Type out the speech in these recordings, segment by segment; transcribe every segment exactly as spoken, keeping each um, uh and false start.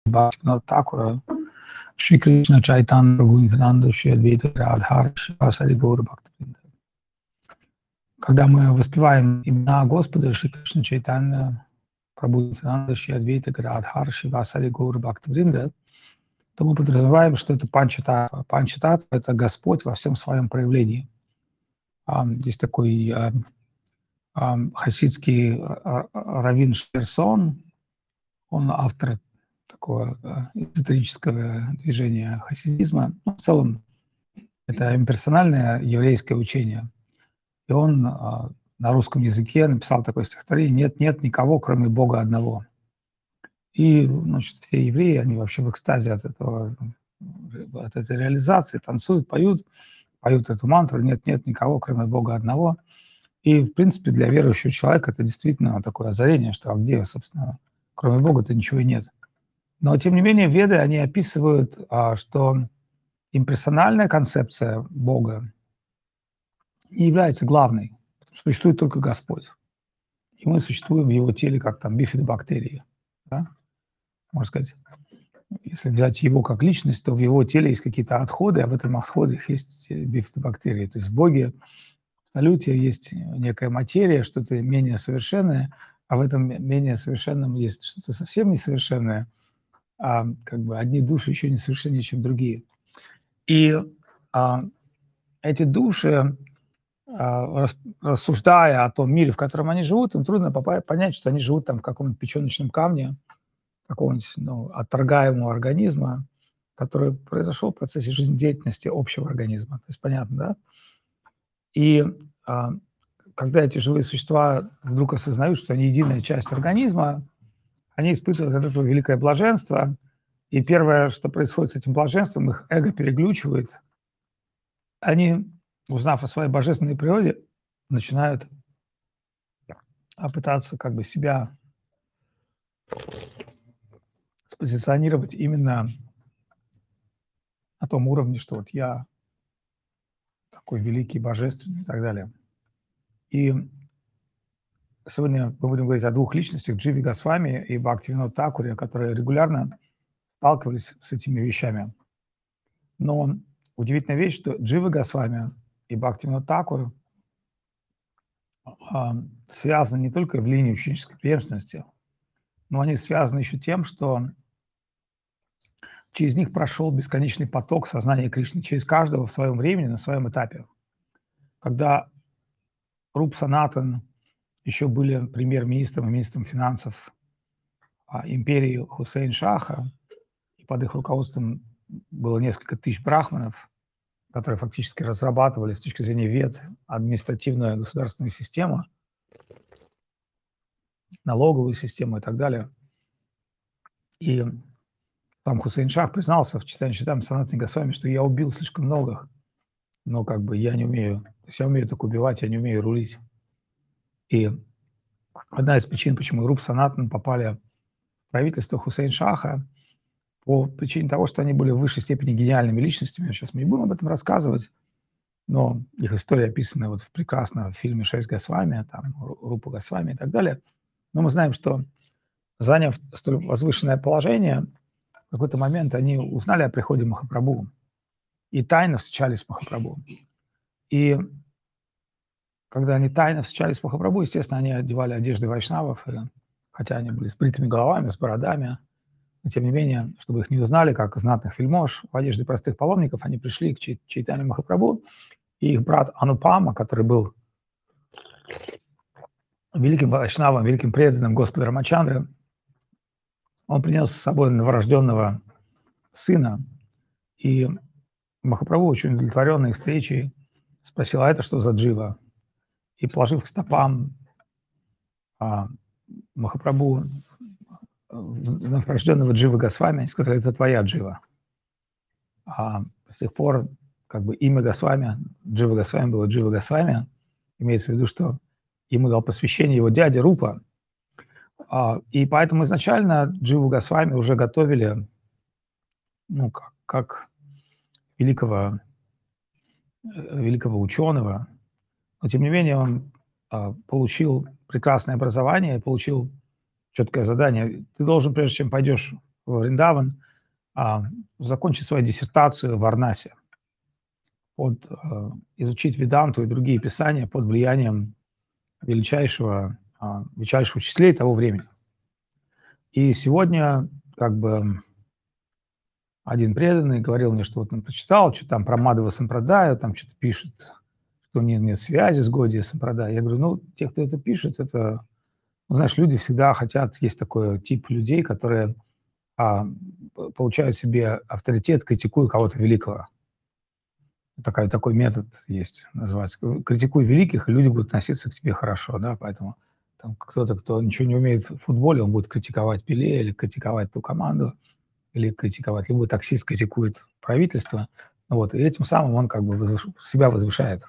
Bhaktivinoda Thakura, Shri Krishna Chaitanya Prabhu Nityananda Shri Advaita Gadadhar Шривасади Гаура Бхактавринда. Когда мы воспеваем имена Господа Шри Кришна Чайтанья Прабhu Нитянанда Шри Адвайта Гададхар Шривасади Гаура Бхактавринда, то мы подразумеваем, что это Панчататва. Панчататва – это Господь во всем своем проявлении. Здесь такой хасидский раввин Шерсон, он автор такого эзотерического движения хасидизма. Ну, в целом, это имперсональное еврейское учение. И он на русском языке написал такое стихотворение «Нет, нет никого, кроме Бога одного». И, значит, все евреи, они вообще в экстазе от этого, от этой реализации, танцуют, поют, поют эту мантру «Нет, нет никого, кроме Бога одного». И, в принципе, для верующего человека это действительно такое озарение, что а где, собственно, кроме Бога-то ничего и нет. Но, тем не менее, веды, они описывают, что имперсональная концепция Бога не является главной. Существует только Господь. И мы существуем в Его теле, как там бифидобактерии. Да? Можно сказать, если взять Его как личность, то в Его теле есть какие-то отходы, а в этом отходах есть бифидобактерии. То есть в Боге, в абсолюте, есть некая материя, что-то менее совершенное, а в этом менее совершенном есть что-то совсем несовершенное, а как бы одни души еще несовершеннее, чем другие. И а, эти души, а, рассуждая о том мире, в котором они живут, им трудно понять, что они живут там в каком-нибудь печеночном камне, какого-нибудь ну, отторгаемого организма, который произошел в процессе жизнедеятельности общего организма. То есть понятно, да? И а, когда эти живые существа вдруг осознают, что они единая часть организма, они испытывают от этого великое блаженство. И первое, что происходит с этим блаженством, их эго переглючивает. Они, узнав о своей божественной природе, начинают пытаться как бы себя спозиционировать именно на том уровне, что вот я такой великий, божественный и так далее. И сегодня мы будем говорить о двух личностях, Дживе Госвами и Бхактивинода Thakura, которые регулярно сталкивались с этими вещами. Но удивительная вещь, что Джива Госвами и Бхактивинода Thakura а, связаны не только в линии ученической преемственности, но они связаны еще тем, что через них прошел бесконечный поток сознания Кришны, через каждого в своем времени, на своем этапе. Когда Руп Санатан еще были премьер-министром и министром финансов империи Хусейн-Шаха, и под их руководством было несколько тысяч брахманов, которые фактически разрабатывали с точки зрения вед административную государственную систему, налоговую систему и так далее. И сам Хусейн-Шах признался в читании Чайтаньи Санатани Госвами, что я убил слишком многих, но как бы я не умею, то есть я умею только убивать, я не умею рулить. И одна из причин, почему Руп Санатан попали в правительство Хусейн-Шаха, по причине того, что они были в высшей степени гениальными личностями. Сейчас мы не будем об этом рассказывать, но их история описана вот в прекрасном фильме «Шесть Госвами», там, Рупа Госвами и так далее. Но мы знаем, что, заняв столь возвышенное положение, в какой-то момент они узнали о приходе Махапрабху и тайно встречались с Махапрабху. И когда они тайно встречались с Махапрабху, естественно, они одевали одежды вайшнавов, и, хотя они были с бритыми головами, с бородами, но, тем не менее, чтобы их не узнали, как знатных вельмож, в одежде простых паломников, они пришли к Чай- Чайтанье Махапрабху, и их брат Анупама, который был великим вайшнавом, великим преданным Господа Рамачандры, он принес с собой новорожденного сына, и Махапрабху, очень удовлетворенный их встречей, спросил, а это что за джива? И, положив к стопам а, Махапрабху новорожденного Дживы Госвами, они сказали, это твоя джива. А с тех пор как бы имя Госвами, Джива Госвами было Джива Госвами, имеется в виду, что ему дал посвящение его дядя Рупа. А, и поэтому изначально Дживу Госвами уже готовили ну, как, как великого, великого ученого, но тем не менее он а, получил прекрасное образование, получил четкое задание. Ты должен, прежде чем пойдешь во Вриндаван, а, закончить свою диссертацию в Варанаси, под, э, изучить веданту и другие писания под влиянием величайшего, а, величайших учителей того времени. И сегодня как бы один преданный говорил мне, что вот он прочитал, что там про Мадхава Сампрадая, там что-то пишет, что нет, нет связи с Гаудия Сампрадая. Я говорю, ну, те, кто это пишет, это, ну, знаешь, люди всегда хотят, есть такой тип людей, которые а, п- получают себе авторитет, критикуя кого-то великого. Такая, такой метод есть, называется. Критикуй великих, и люди будут относиться к тебе хорошо, да, поэтому там кто-то, кто ничего не умеет в футболе, он будет критиковать Пеле или критиковать ту команду, или критиковать. Любой таксист критикует правительство, вот, и этим самым он как бы возвыш- себя возвышает.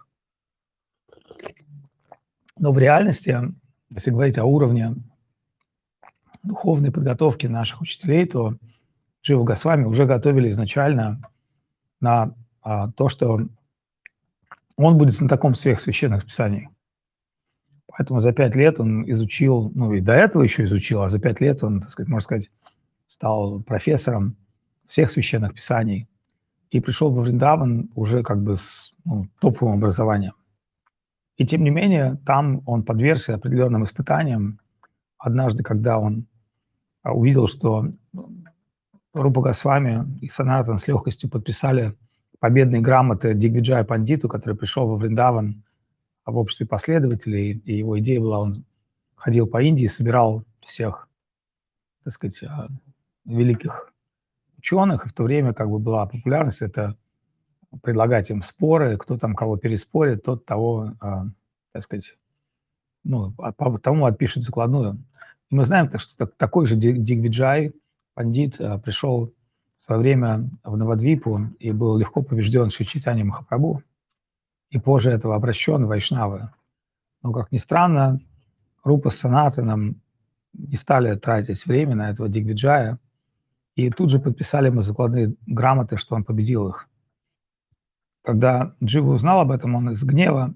Но в реальности, если говорить о уровне духовной подготовки наших учителей, то Джива Госвами уже готовили изначально на а, то, что он будет знатоком всех священных писаний. Поэтому за пять лет он изучил, ну и до этого еще изучил, а за пять лет он, так сказать, можно сказать, стал профессором всех священных писаний и пришел во Вриндаван уже как бы с ну, топовым образованием. И тем не менее, там он подвергся определенным испытаниям. Однажды, когда он а, увидел, что Рупа Госвами и Санатан с легкостью подписали победные грамоты Дигвиджая Пандиту, который пришел во Вриндаван в обществе последователей, и его идея была, он ходил по Индии, собирал всех, так сказать, а, великих ученых, и в то время как бы была популярность, это предлагать им споры, кто там кого переспорит, тот того, а, так сказать, ну, а, по тому отпишет закладную. И мы знаем, так, что так- такой же Ди- Дигвиджай, пандит, а, пришел в свое время в Навадвипу и был легко побежден Шри Чайтаньей Махапрабху, и позже этого обращен в Вайшнавы. Но, как ни странно, Рупа с Санатаном не стали тратить время на этого Дигвиджая, и тут же подписали ему закладные грамоты, что он победил их. Когда Джива узнал об этом, он из гнева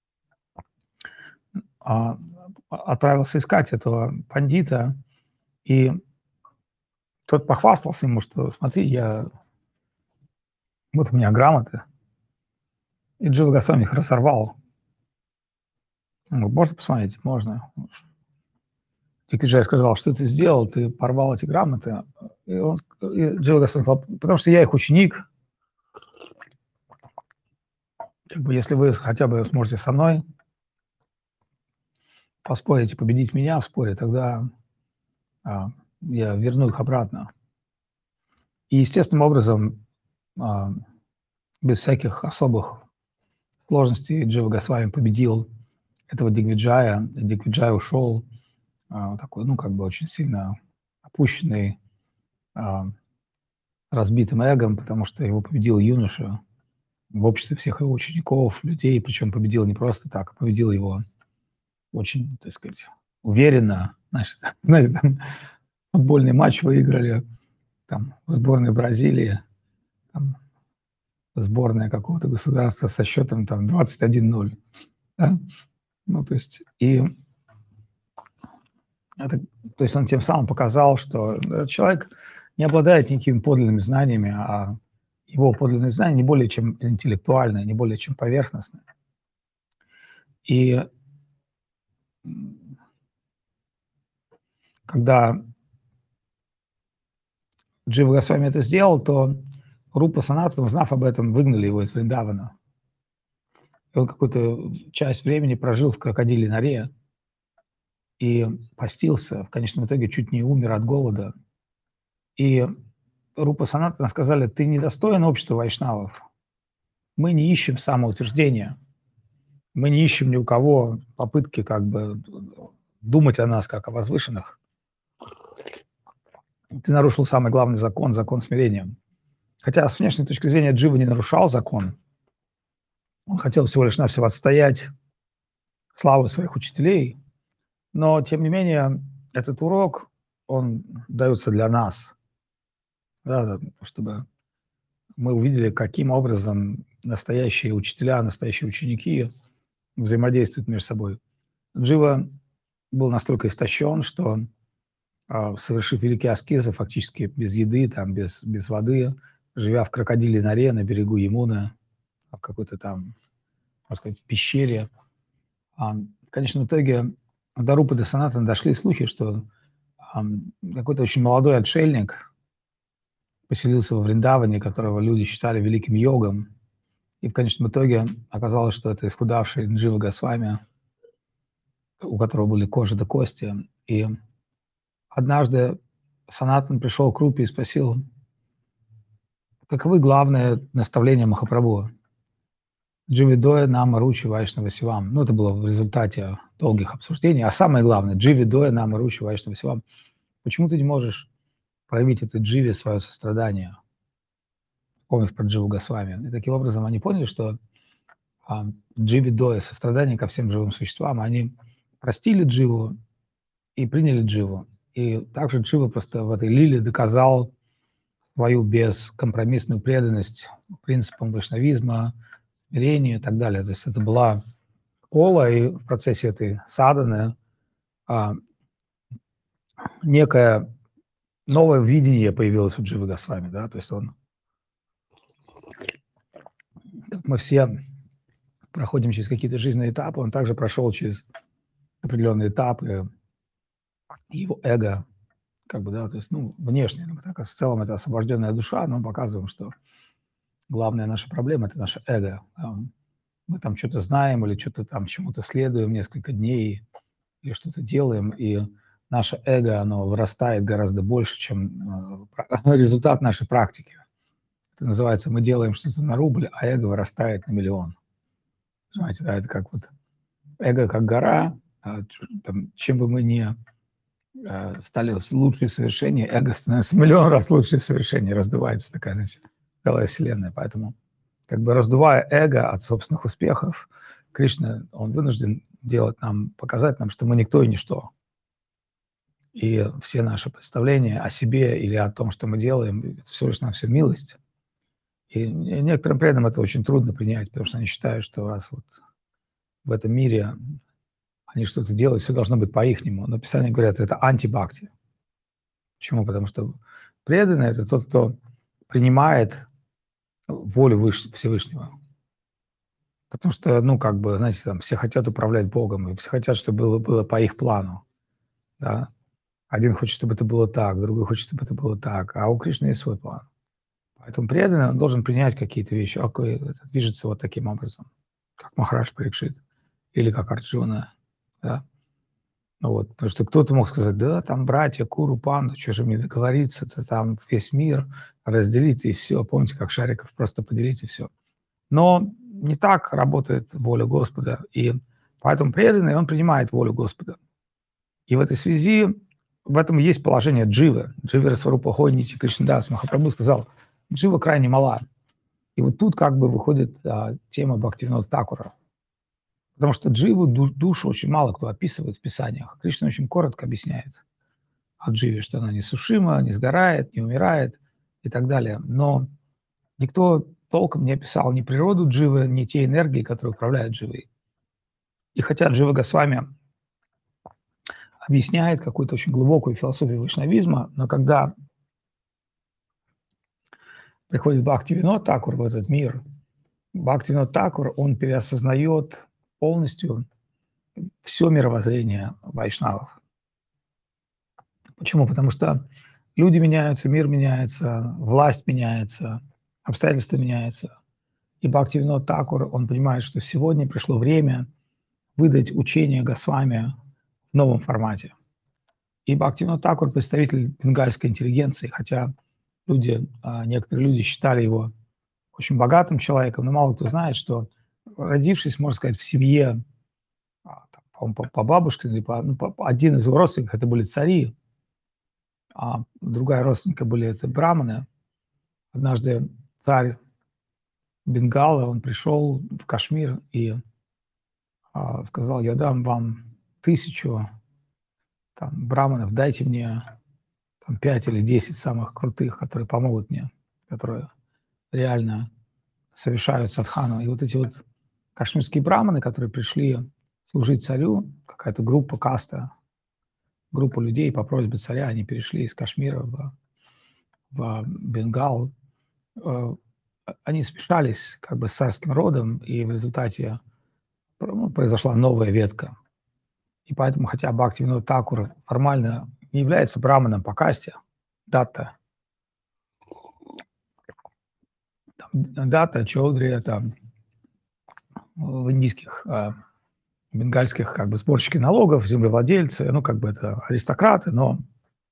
а, отправился искать этого пандита, и тот похвастался ему, что смотри, я вот у меня грамоты. И Джива Госвами их разорвал. Он говорит, можно посмотреть? Можно. Дикиджай сказал, что ты сделал, ты порвал эти грамоты. И, он, и Джива Госвами сказал, потому что я их ученик, как бы, если вы хотя бы сможете со мной поспорить и победить меня в споре, тогда а, я верну их обратно. И естественным образом, а, без всяких особых сложностей, Джива Госвами победил этого Дигвиджая. Дигвиджай ушел а, такой, ну, как бы очень сильно опущенный, а, разбитым эгом, потому что его победил юноша в обществе всех его учеников, людей, причем победил не просто так, а победил его очень, так сказать, уверенно. Знаешь, знаете, там футбольный матч выиграли, там, в сборной Бразилии, там, сборная какого-то государства со счетом там двадцать один ноль. Да? Ну, то есть, и это, то есть он тем самым показал, что этот человек не обладает никакими подлинными знаниями, а его подлинные знания не более чем интеллектуальные, не более чем поверхностные. И м, когда Джива Госвами это сделал, то Рупа Санатана, узнав об этом, выгнали его из Вриндавана. И он какую-то часть времени прожил в крокодиле норе и постился, в конечном итоге чуть не умер от голода. И Рупа Санатана сказали, ты недостоин общества вайшнавов. Мы не ищем самоутверждения, мы не ищем ни у кого попытки как бы думать о нас как о возвышенных. Ты нарушил самый главный закон, закон смирения. Хотя с внешней точки зрения Джива не нарушал закон. Он хотел всего лишь навсего отстоять славу своих учителей, но, тем не менее, этот урок, он дается для нас, да, да, чтобы мы увидели, каким образом настоящие учителя, настоящие ученики взаимодействуют между собой. Джива был настолько истощен, что а, совершив великие аскезы, фактически без еды, там, без, без воды, живя в крокодиле норе на берегу Ямуны, в какой-то там, можно сказать, пещере. А, в конечном итоге до Рупы Санатана дошли слухи, что ам, какой-то очень молодой отшельник поселился во Вриндаване, которого люди считали великим йогом. И в конечном итоге оказалось, что это исхудавший Джива Госвами, у которого были кожа до кости. И однажды Санатан пришел к Рупе и спросил, каковы главные наставления Махапрабху? Дживидоя нама ручи вайшнава сивам. Ну, это было в результате долгих обсуждений. А самое главное, Дживидоя нама ручи вайшнава сивам. Почему ты не можешь проявить этой Дживе свое сострадание, помнив про Дживу Госвами? И таким образом они поняли, что а, Дживидоя, сострадание ко всем живым существам, они простили Дживу и приняли Дживу. И также Джива просто в этой лиле доказал свою бескомпромиссную преданность принципам вайшнавизма, смирению и так далее. То есть это была школа, и в процессе этой садханы а, некое новое видение появилось у Дживы Госвами, да, то есть он, как мы все проходим через какие-то жизненные этапы, он также прошел через определенные этапы, его эго, как бы, да, то есть, ну, внешне, так, в целом это освобожденная душа, но мы показываем, что главная наша проблема – это наше эго. Мы там что-то знаем или что-то там чему-то следуем несколько дней или что-то делаем, и наше эго, оно вырастает гораздо больше, чем э, результат нашей практики. Это называется, мы делаем что-то на рубль, а эго вырастает на миллион. Понимаете, да, это как вот эго как гора, а, там, чем бы мы ни э, стали лучшие совершения, эго становится в миллион раз лучшее совершение, раздувается такая, знаете, целая вселенная. Поэтому как бы раздувая эго от собственных успехов, Кришна, он вынужден делать нам, показать нам, что мы никто и ничто. И все наши представления о себе или о том, что мы делаем, это всего лишь на все милость. И некоторым преданным это очень трудно принять, потому что они считают, что раз вот в этом мире они что-то делают, все должно быть по-ихнему. Но Писание говорят, это антибхакти. Почему? Потому что преданный – это тот, кто принимает волю Выш... Всевышнего. Потому что, ну, как бы, знаете, там все хотят управлять Богом, и все хотят, чтобы было, было по их плану. Да? Один хочет, чтобы это было так, другой хочет, чтобы это было так. А у Кришны есть свой план. Поэтому преданный, он должен принять какие-то вещи. Окей, это движется вот таким образом, как Махарадж Парикшит или как Арджуна. Да? Ну вот, потому что кто-то мог сказать, да, там братья, Куру, Панду, что же мне договориться-то, там весь мир разделить и все. Помните, как шариков просто поделить и все. Но не так работает воля Господа, и поэтому преданный, он принимает волю Господа. И в этой связи, в этом есть положение дживы. Дживера Сварупа Хойнити Кришнадас Махапрабху сказал, джива крайне мала. И вот тут как бы выходит а, тема Бхактивинода Такура. Потому что дживу, душ, душу очень мало кто описывает в Писаниях. Кришна очень коротко объясняет о дживе, что она не сушима, не сгорает, не умирает и так далее. Но никто толком не описал ни природу дживы, ни те энергии, которые управляют дживой. И хотя Джива Госвами объясняет какую-то очень глубокую философию вайшнавизма, но когда приходит Бхактивинод Такур в этот мир, Бхактивинод Такур, он переосознает полностью все мировоззрение вайшнавов. Почему? Потому что люди меняются, мир меняется, власть меняется, обстоятельства меняются. И Бхактивинод Такур, он понимает, что сегодня пришло время выдать учение Госвами в новом формате. И Бхактивинод Такур – представитель бенгальской интеллигенции, хотя люди, некоторые люди считали его очень богатым человеком, но мало кто знает, что, родившись, можно сказать, в семье, по, по бабушке, или по, ну, по, один из его родственников – это были цари, а другая родственника были это браманы. Однажды царь Бенгала, он пришел в Кашмир и а, сказал, я дам вам тысячу там, браманов, дайте мне там, пять или десять самых крутых, которые помогут мне, которые реально совершают садхану. И вот эти вот кашмирские браманы, которые пришли служить царю, какая-то группа, каста, группу людей по просьбе царя, они перешли из Кашмира в в Бенгал. Э, они смешались как бы с царским родом, и в результате пр ну, произошла новая ветка. И поэтому, хотя Бхактивинода Такур формально не является браманом по касте, датта там, датта, чоудхри — это в индийских, а, бенгальских как бы сборщики налогов, землевладельцы, ну, как бы это аристократы, но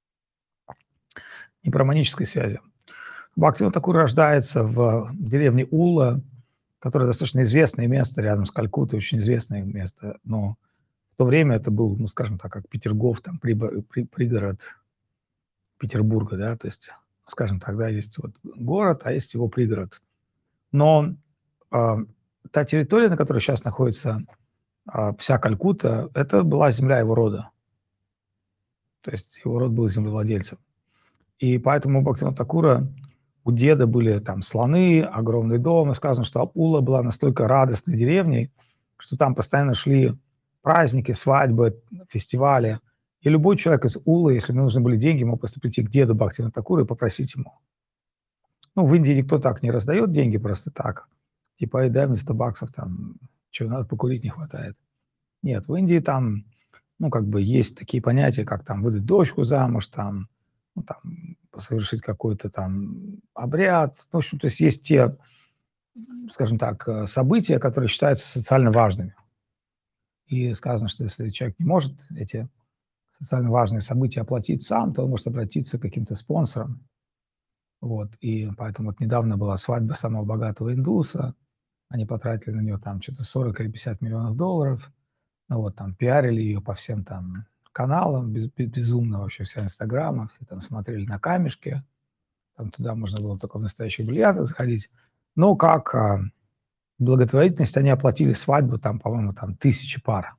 не по романической связи. Бхактивинода Такур рождается в деревне Ула, которая достаточно известное место рядом с Калькуттой, очень известное место, но в то время это был, ну, скажем так, как Петергоф, там прибо при пригород Петербурга, да, то есть, скажем так, да, есть вот город, а есть его пригород. Но, а, та территория, на которой сейчас находится, а, вся Калькутта, это была земля его рода. То есть его род был землевладельцем. И поэтому у Бхактивинода Такура, у деда были там слоны, огромный дом. И сказано, что Ула была настолько радостной деревней, что там постоянно шли праздники, свадьбы, фестивали. И любой человек из Улы, если ему нужны были деньги, мог просто прийти к деду Бхактивинода Такура и попросить ему. Ну, в Индии никто так не раздает деньги просто так. Типа: "Эй, дай мне сто баксов, там, чё, надо покурить не хватает". Нет, в Индии там, ну, как бы есть такие понятия, как там выдать дочку замуж, там, ну, там, совершить какой-то там обряд. В общем, то есть есть те, скажем так, э, события, которые считаются социально важными. И сказано, что если человек не может эти социально важные события оплатить сам, то он может обратиться к каким-то спонсорам. Вот, и поэтому вот недавно была свадьба самого богатого индуса. Они потратили на нее там чё-то сорок или пятьдесят миллионов долларов. Ну вот, там пиарили ее по всем там каналам, без бе безумно вообще, все инстаграмы, все там смотрели на камешки. Там туда можно было только в настоящих бриллиантах заходить. Но как, а, благотворительность они оплатили свадьбу там, по-моему, там тысячи пар.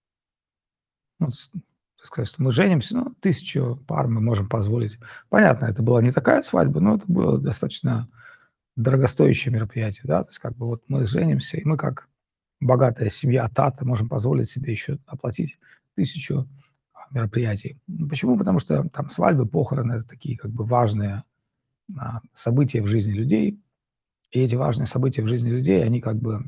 Ну, с так сказать, что мы женимся, ну, тысячу пар мы можем позволить. Понятно, это была не такая свадьба, но это было достаточно дорогостоящее мероприятие, да. То есть как бы вот мы женимся, и мы, как богатая семья Тата, можем позволить себе еще оплатить тысячу а, мероприятий. Ну, почему? Потому что там свадьбы, похороны — это такие как бы важные, а, события в жизни людей. И эти важные события в жизни людей, они как бы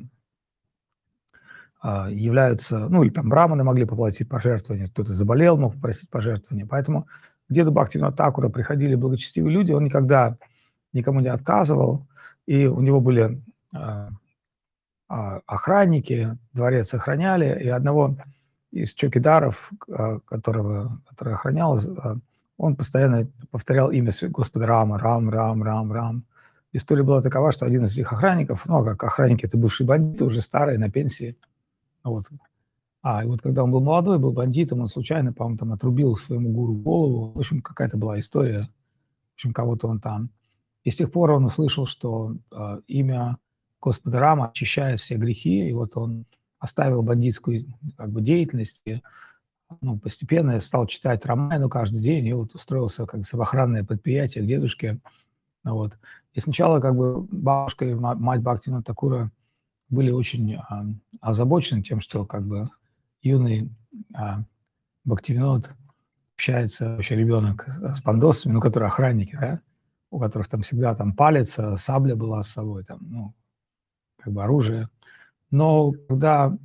а, являются, ну, или там браманы могли попросить пожертвования, кто-то заболел, мог попросить пожертвования. Поэтому к деду Бхактивинода Такура приходили благочестивые люди, он никогда никому не отказывал, и у него были, а, а, охранники, дворец охраняли, и одного из чокидаров, к а, которого который охранял, з а, он постоянно повторял имя св Господа Рама: "Рам, Рам, Рам, Рам". История была такова, что один из этих охранников, ну, а как охранники — это бывшие бандиты, уже старые, на пенсии. Вот. А, и вот когда он был молодой, был бандитом, он случайно, по-моему, там отрубил своему гуру голову. В общем, какая-то была история. В общем, кого-то он там. И с тех пор он услышал, что, а, имя Господа Рама очищает все грехи, и вот он оставил бандитскую как бы деятельность и, ну, постепенно стал читать Рамаяну каждый день и вот устроился как самоохранное предприятие к дедушке. Ну вот. И сначала как бы бабушка и ма мать Бхактивинода Такура были очень, а, озабочены тем, что как бы юный, а, Бхактивинод общается, вообще ребенок, с пандосами, ну, которые охранники, да, у которых там всегда там палец, а, сабля была с собой, там, ну, как бы оружие. Но когда,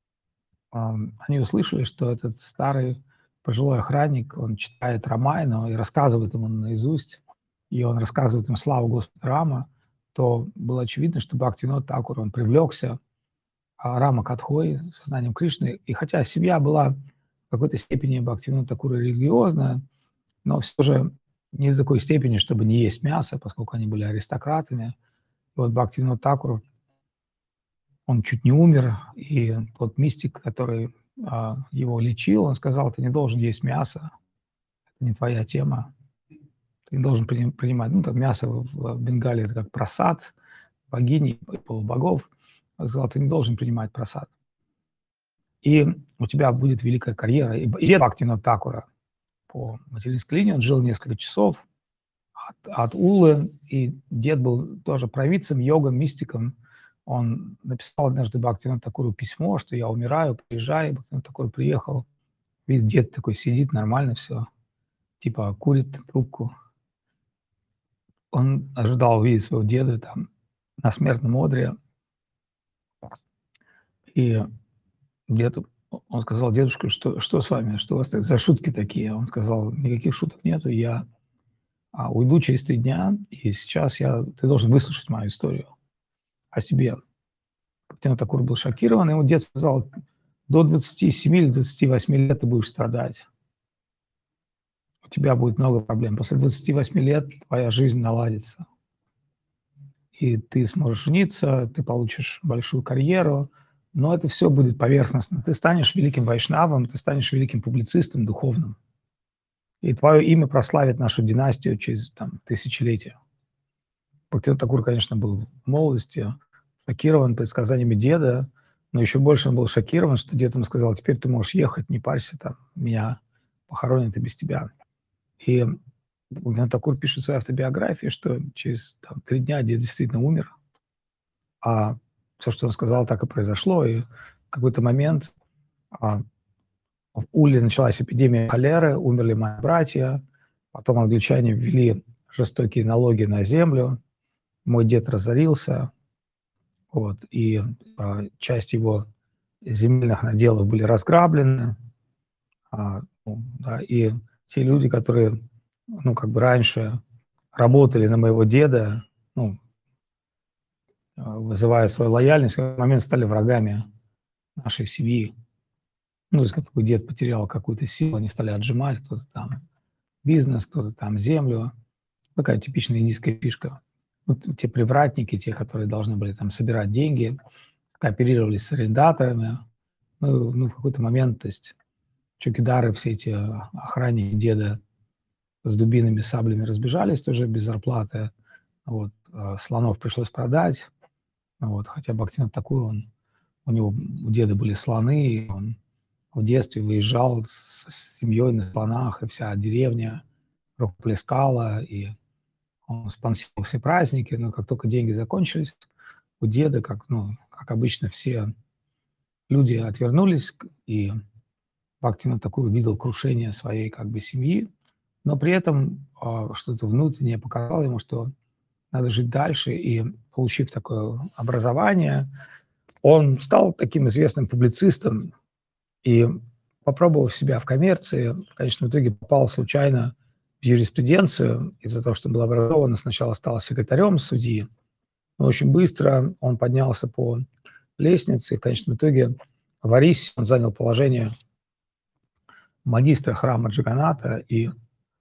ам, они услышали, что этот старый пожилой охранник, он читает Рамаяну и рассказывает ему наизусть, и он рассказывает им славу Господа Рама, то было очевидно, что Бхактивинод Такур, он привлекся, а, Рама-катхой, сознанием Кришны. И хотя семья была в какой-то степени Бхактивинода Такура религиозная, но все же не до такой степени, чтобы не есть мясо, поскольку они были аристократами. И вот Бхактивинод Такур, он чуть не умер, и тот мистик, который, а, его лечил, он сказал: "Ты не должен есть мясо, это не твоя тема, ты не должен приним принимать". Ну, там мясо в в Бенгалии — это как прасад богини и полубогов. Он сказал: "Ты не должен принимать прасад. И у тебя будет великая карьера". И б и дед Бхактивинода Такура по материнской линии, он жил несколько часов от от Улы, и дед был тоже провидцем, йогом, мистиком. Он написал однажды Бхактивиноду Такуру письмо, что: "Я умираю, приезжай". Бхактивинод Такур приехал видит, дед такой сидит, нормально все, типа курит трубку. Он ожидал увидеть своего деда там на смертном одре, и дед, он сказал: "Дедушка, что что с вами? Что у вас так за шутки такие?" Он сказал: "Никаких шуток нету, я, а, уйду через три дня, и сейчас я ты должен выслушать мою историю о себе". Тем Такур был шокирован, ему дед сказал: "До двадцати семи или двадцати восьми лет ты будешь страдать. У тебя будет много проблем. После двадцати восьми лет твоя жизнь наладится, и ты сможешь жениться, ты получишь большую карьеру, но это все будет поверхностно. Ты станешь великим вайшнавом, ты станешь великим публицистом духовным, и твое имя прославит нашу династию через там тысячелетия". Бхактивinoda Такур, конечно, был в молодости шокирован предсказаниями деда, но еще больше он был шокирован, что дед ему сказал: "Теперь ты можешь ехать, не парься там, меня похоронят и без тебя". И Бхактивinoda Такур пишет в своей автобиографии, что через там три дня дед действительно умер, а все, что он сказал, так и произошло. И в какой-то момент, а, в Уле началась эпидемия холеры, умерли мои братья, потом англичане ввели жестокие налоги на землю, мой дед разорился. Вот, и, а, часть его земельных наделов были разграблены. А, ну да, и те люди, которые, ну, как бы раньше работали на моего деда, ну, а, вызывая свою лояльность, в какой-то момент стали врагами нашей семьи. Ну, то есть как такой дед потерял какую-то силу, они стали отжимать, кто-то там бизнес, кто-то там землю. Такая типичная индийская фишка. Вот те привратники, те, которые должны были там собирать деньги, кооперировались с арендаторами. Ну, ну, в какой-то момент, то есть чукидары, все эти а, охранники деда с дубинами, саблями разбежались тоже без зарплаты. Вот, а, слонов пришлось продать. Вот, хотя Бхактивинод Такур, он, у него у деда были слоны, и он в детстве выезжал с, с семьей на слонах, и вся деревня рукоплескала, и он спонсировал все праздники, но как только деньги закончились, у деда, как, ну, как обычно, все люди отвернулись, к- и Бхактивинод Такур увидел крушение своей как бы семьи, но при этом а, что-то внутреннее показало ему, что надо жить дальше, и получив такое образование, он стал таким известным публицистом и, попробовав себя в коммерции, в конечном итоге попал случайно в юриспруденцию из-за того, что был образован, сначала стал секретарем судьи, но очень быстро он поднялся по лестнице, и в конечном итоге в Арисе он занял положение магистра храма Джаганата и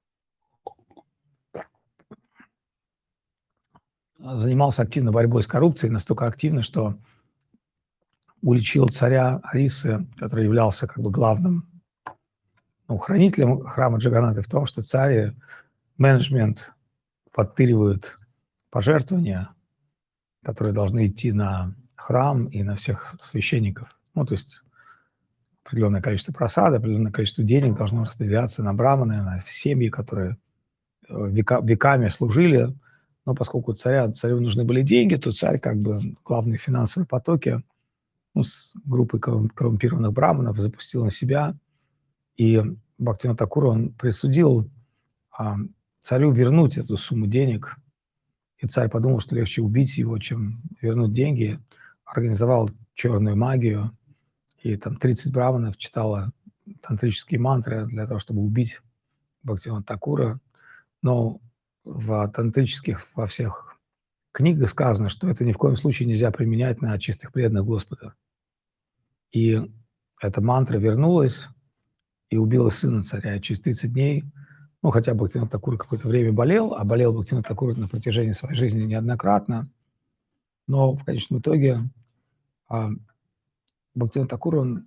занимался активно борьбой с коррупцией, настолько активно, что уличил царя Арисы, который являлся как бы главным, ну, хранителем храма Джаганаты, в том, что царь и менеджмент подтыривают пожертвования, которые должны идти на храм и на всех священников. Ну, то есть определенное количество просад, определенное количество денег должно распределяться на браманы, на семьи, которые э, века, веками служили. Но поскольку царя, царю нужны были деньги, то царь, как бы главные финансовые потоки, ну, с группой коррумпированных браманов запустил на себя. И Бхактивинод Такур, он присудил а, царю вернуть эту сумму денег. И царь подумал, что легче убить его, чем вернуть деньги. Организовал черную магию, и там тридцать браманов читало тантрические мантры для того, чтобы убить Бхактивинода Такура. Но в тантрических, во всех книгах сказано, что это ни в коем случае нельзя применять на чистых преданных Господа. И эта мантра вернулась и убила сына царя. И через тридцать дней, ну, хотя Бхактивинод Такур какое-то время болел, а болел Бхактивинод Такур на протяжении своей жизни неоднократно, но в конечном итоге а, Бхактивинод Такур, он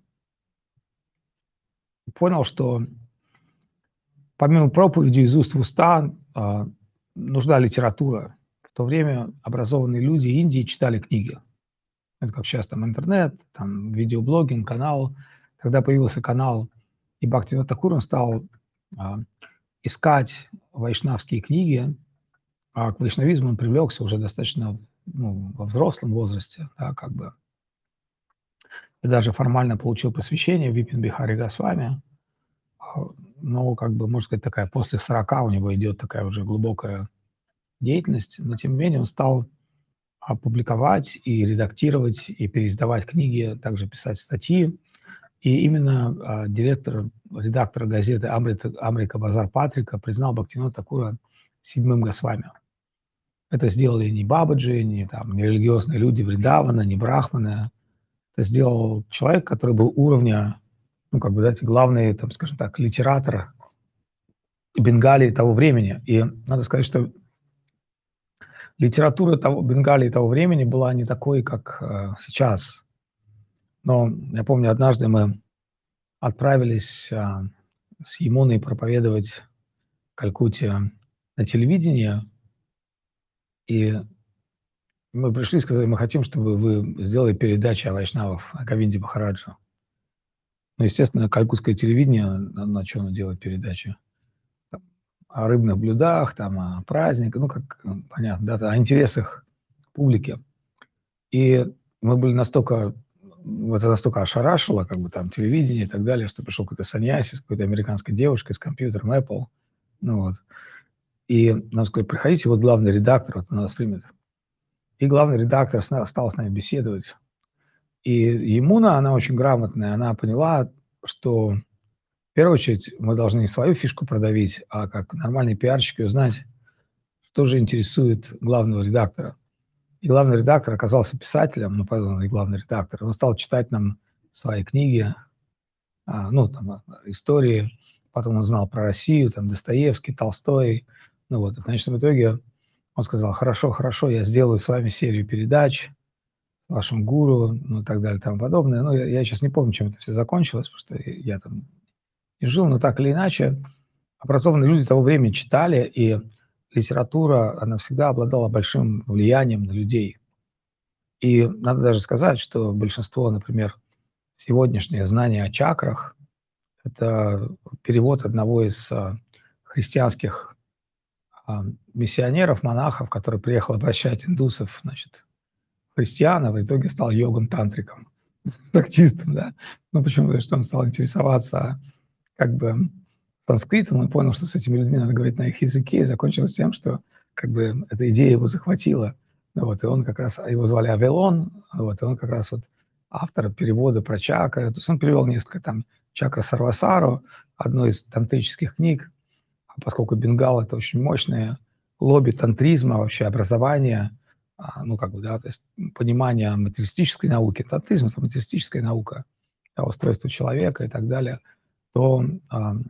понял, что помимо проповеди из уст в уста а, нужна литература. В то время образованные люди Индии читали книги. Это как сейчас там интернет, там видеоблогинг, канал. Когда появился канал, и Бхактивинод Такур, он стал а, искать вайшнавские книги, а к вайшнавизму он привлекся уже достаточно, ну, во взрослом возрасте, да, как бы. И даже формально получил посвящение в Випин Бихари Госвами. а, но, как бы, можно сказать, такая после сорока у него идет такая уже глубокая деятельность, но тем не менее он стал, а, публиковать и редактировать, и переиздавать книги, также писать статьи. И именно, а, директор, редактор газеты "Амрит Амрика Базар Патрика" признал Бхактивинода Такура седьмым Госвами. Это сделали не бабаджи, не там не религиозные люди Вриндавана, не брахманы. Это сделал человек, который был уровня, ну, как бы, знаете, главный, там, скажем так, литератор Бенгалии того времени. И надо сказать, что литература того Бенгалии того времени была не такой, как, э, сейчас. Но я помню, однажды мы отправились, а, с Ямуной проповедовать в Калькутте на телевидение. И мы пришли и сказали: "Мы хотим, чтобы вы сделали передачи о вайшнавах, о Говинде Махараджа". Ну, естественно, калькуттское телевидение, на на чё оно делает передачи? Там о рыбных блюдах, там о праздниках, ну, как, м, понятно, да, о интересах публики. И мы были настолько, м, это настолько ошарашило, как бы там телевидение и так далее, что пришел какой-то саньяси с какой-то американской девушкой, с компьютером Apple. Ну вот. И нам сказали: "Приходите, вот главный редактор, вот он вас примет". И главный редактор сна стал с нами беседовать. И Ямуна, она очень грамотная, она поняла, что в первую очередь мы должны не свою фишку продавить, а как нормальные пиарщики узнать, что же интересует главного редактора. И главный редактор оказался писателем, ну, поэтому он и главный редактор. Он стал читать нам свои книги, а, ну, там, а, истории. Потом он знал про Россию, там Достоевский, Толстой. Ну вот, и в конечном итоге он сказал: "Хорошо, хорошо, я сделаю с вами серию передач, вашим гуру", ну и так далее, и тому подобное. Ну, я я щас не помню, чем это всё закончилось, потому что я там не жил, но так или иначе образованные люди того времени читали, и литература, она всегда обладала большим влиянием на людей. И надо даже сказать, что большинство, например, сегодняшнее знание о чакрах- это перевод одного из, а, христианских, а, миссионеров, монахов, который приехал обращать индусов, значит, в христиан, а в итоге стал йогом-тантриком, баптистом, да. Ну, почему? Потому что он стал интересоваться, как бы, санскритом, он понял, что с этими людьми надо говорить на их языке, и закончилось тем, что, как бы, эта идея его захватила. Вот, и он как раз, а его звали Авелон, вот, и он как раз вот автор перевода про чакры. То есть он перевел несколько там "Чакра Сарвасару", одной из тантрических книг. А поскольку Бенгал- это очень мощное лобби тантризма, вообще образование, а, ну, как бы, да, то есть, м, понимание материалистической науки. Тантризм- это материалистическая наука, а, устройство человека и так далее, то, ам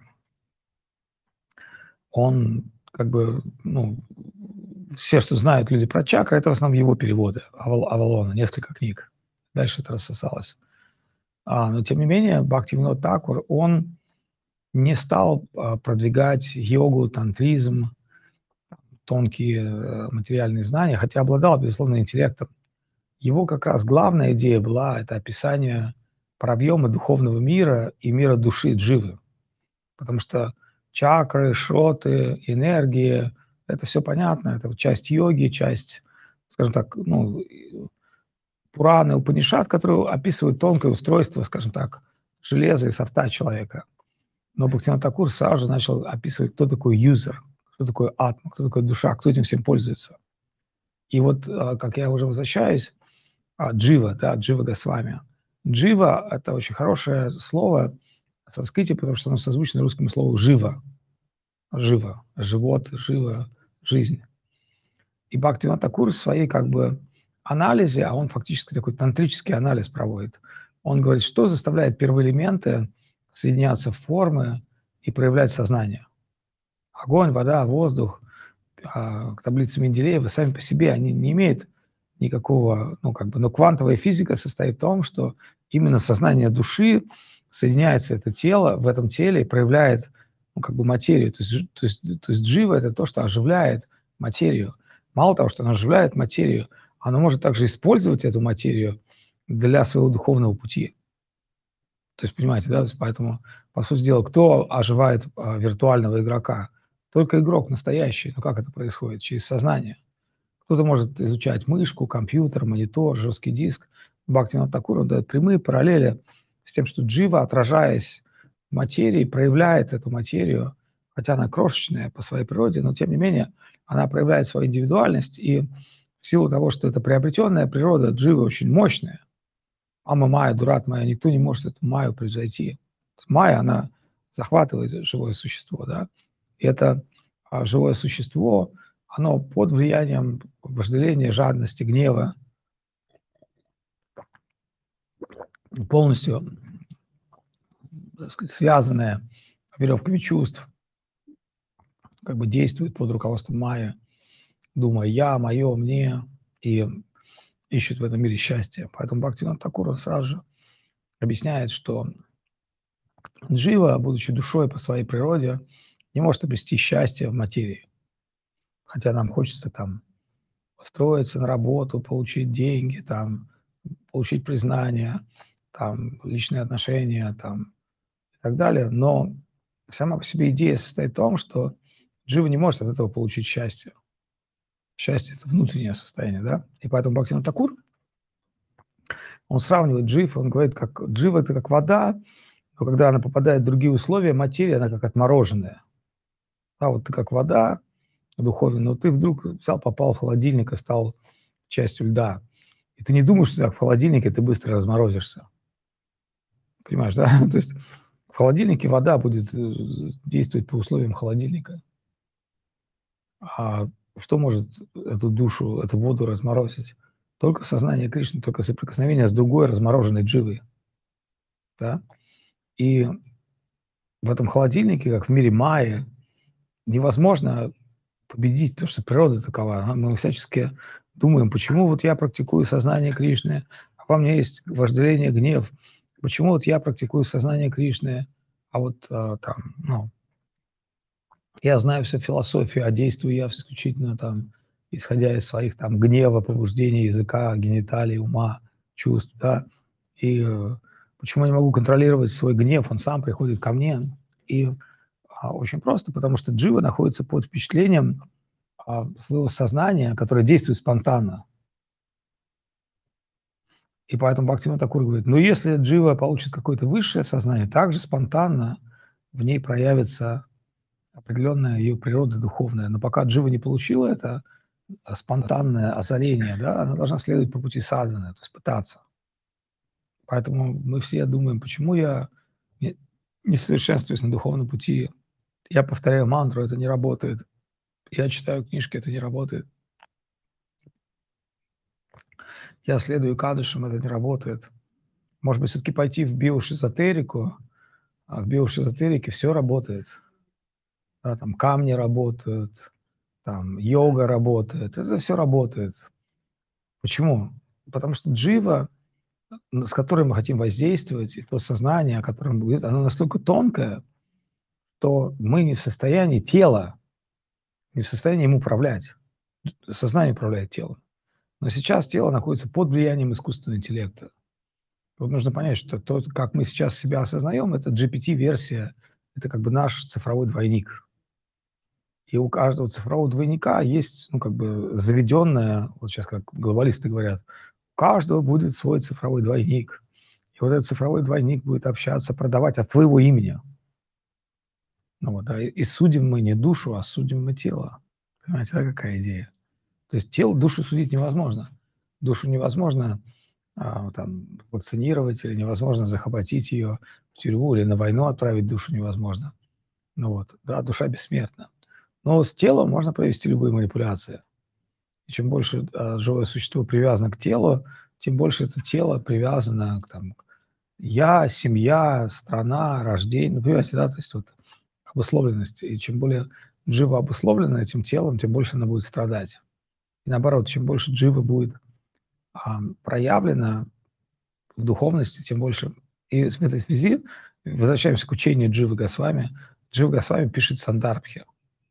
он, как бы, ну, все, что знают люди про чакры- это в основном его переводы Авал Авалона, несколько книг. Дальше это рассосалось. А, но тем не менее Бхактивинод Такур, он не стал, а, продвигать йогу, тантризм, тонкие, э, материальные знания, хотя обладал, безусловно, интеллектом. Его как раз главная идея была- это описание парабьёма духовного мира и мира души дживы. Потому что чакры, шроты, энергии- это всё понятно, это вот часть йоги, часть, скажем так, ну, и Пураны, Упанишад, которые описывают тонкое устройство, скажем так, железа и софта человека. Но Бхактивинод Такур сразу же начал описывать, кто такой юзер, кто такой атма, кто такой душа, кто этим всем пользуется. И вот, а, как я уже возвращаюсь, а, джива, да, Джива Госвами. Джива- это очень хорошее слово в санскрите, потому что оно созвучно русскому слову "живо". Живо, живот, живо, жизнь. И Бхактивинод Такур в своей, как бы, анализе, а он фактически такой тантрический анализ проводит, он говорит, что заставляет первоэлементы соединяться в формы и проявлять сознание. Огонь, вода, воздух, а, таблица Менделеева сами по себе, они не имеют никакого, ну, как бы, но квантовая физика состоит в том, что именно сознание души соединяется это тело, в этом теле и проявляет, ну, как бы, материю. То есть ж то есть то есть джива- это то, что оживляет материю. Мало того, что оно оживляет материю, оно может также использовать эту материю для своего духовного пути. То есть, понимаете, да, то есть поэтому, по сути дела, кто оживает, а, виртуального игрока? Только игрок настоящий. Но как это происходит? Через сознание. Кто-то может изучать мышку, компьютер, монитор, жесткий диск. Бхактивинод Такур, он даёт прямые параллели с тем, что джива, отражаясь материи, проявляет эту материю, хотя она крошечная по своей природе, но тем не менее она проявляет свою индивидуальность, и в силу того, что это приобретенная природа дживы очень мощная, ама майя, дурат майя, никто не может эту майю превзойти. Майя, она захватывает живое существо, да, и это а, живое существо, оно под влиянием вожделения, жадности, гнева полностью, так сказать, связанное веревками чувств, как бы действует под руководством майя, думая «я», «моё», «мне», и ищет в этом мире счастье. Поэтому Бхактивинода Тхакур он сразу же объясняет, что джива, будучи душой по своей природе, не может обрести счастье в материи. Хотя нам хочется там устроиться на работу, получить деньги, там, получить признание, там, личные отношения там, и так далее. Но сама по себе идея состоит в том, что джива не может от этого получить счастье. Счастье – это внутреннее состояние, да? И поэтому Бхактивинода Тхакур, он сравнивает джив, он говорит, как джива – это как вода, но когда она попадает в другие условия, материя, она как отмороженная. А вот ты как вода духовная, но ты вдруг взял, попал в холодильник и стал частью льда. И ты не думаешь, что так в холодильнике ты быстро разморозишься. Понимаешь, да? То есть в холодильнике вода будет э, действовать по условиям холодильника. А что может эту душу, эту воду разморозить? Только сознание Кришны, только соприкосновение с другой размороженной дживой. Да? И в этом холодильнике, как в мире майя, невозможно победить, потому что природа такова. А мы всячески думаем, почему вот я практикую сознание Кришны, а во мне есть вожделение, гнев. Почему вот я практикую сознание Кришны, а вот а, там, ну, я знаю всю философию, а действую я исключительно там, исходя из своих там гнева, побуждений, языка, гениталий, ума, чувств, да. И э, почему я не могу контролировать свой гнев, он сам приходит ко мне. И а, очень просто, потому что джива находится под впечатлением а, своего сознания, которое действует спонтанно. И поэтому Бхактивинода Тхакур говорит, ну если джива получит какое-то высшее сознание, также спонтанно в ней проявится определенная ее природа духовная. Но пока джива не получила это а, спонтанное озарение, да, она должна следовать по пути садханы, то есть пытаться. Поэтому мы все думаем, почему я не, не совершенствуюсь на духовном пути. Я повторяю мантру, это не работает. Я читаю книжки, это не работает. Я следую кадышам, это не работает. Может быть, все-таки пойти в биошизотерику, а в биошизотерике все работает. Да, там камни работают, там йога работает, это все работает. Почему? Потому что джива, н- с которой мы хотим воздействовать, и то сознание, о котором будет, оно настолько тонкое, что мы не в состоянии тела, не в состоянии им управлять. Сознание управляет телом. Но сейчас тело находится под влиянием искусственного интеллекта. Вот нужно понять, что то, как мы сейчас себя осознаем, это джи пи ти-версия, это как бы наш цифровой двойник. И у каждого цифрового двойника есть, ну, как бы заведенная, вот сейчас как глобалисты говорят, у каждого будет свой цифровой двойник. И вот этот цифровой двойник будет общаться, продавать от твоего имени. Ну вот, да, и, и судим мы не душу, а судим мы тело. Понимаете, да, какая идея? То есть тело, душу судить невозможно. Душу невозможно а, там, вакцинировать или невозможно захватить ее в тюрьму или на войну отправить душу невозможно. Ну вот, да, душа бессмертна. Но с телом можно провести любые манипуляции. И чем больше а, живое существо привязано к телу, тем больше это тело привязано к там, к я, семья, страна, рождение. Ну, понимаете, да, то есть вот обусловленность. И чем более джива обусловлена этим телом, тем больше она будет страдать. И наоборот, чем больше джива будет а, проявлено в духовности, тем больше. И в этой связи возвращаемся к учению Дживы Госвами. Джива Госвами пишет сандарбхи.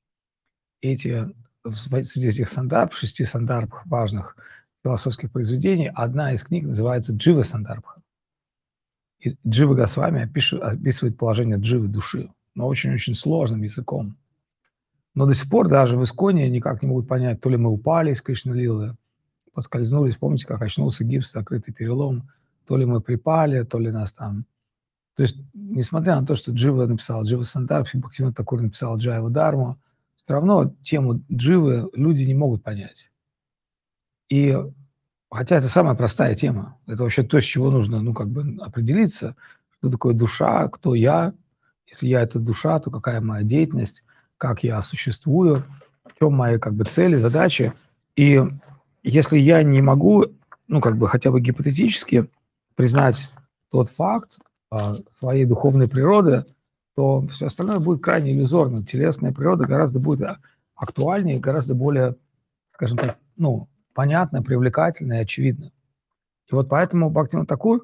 Эти, среди этих сандарбх, шести сандарбх важных философских произведений, одна из книг называется Джива Сандарбха. И Джива Госвами опишет, описывает положение дживы души, но очень-очень сложным языком. Но до сих пор даже в Исконе никак не могут понять, то ли мы упали из Кришна-лилы, поскользнулись, помните, как очнулся гипс, закрытый перелом, то ли мы припали, то ли нас там... То есть, несмотря на то, что Джива написал Джива Сантакши, Бхактивинода Такур написал Джайва Дарму, все равно тему Дживы люди не могут понять. И хотя это самая простая тема. Это вообще то, с чего нужно, ну, как бы определиться, что такое душа, кто я. Если я – это душа, то какая моя деятельность, как я существую, в чем мои как бы цели, задачи. И если я не могу, ну, как бы хотя бы гипотетически признать тот факт а, своей духовной природы, то все остальное будет крайне иллюзорно. Телесная природа гораздо будет а, актуальнее, гораздо более, скажем так, ну, понятно, привлекательно и очевидно. И вот поэтому Бхактивинода Такур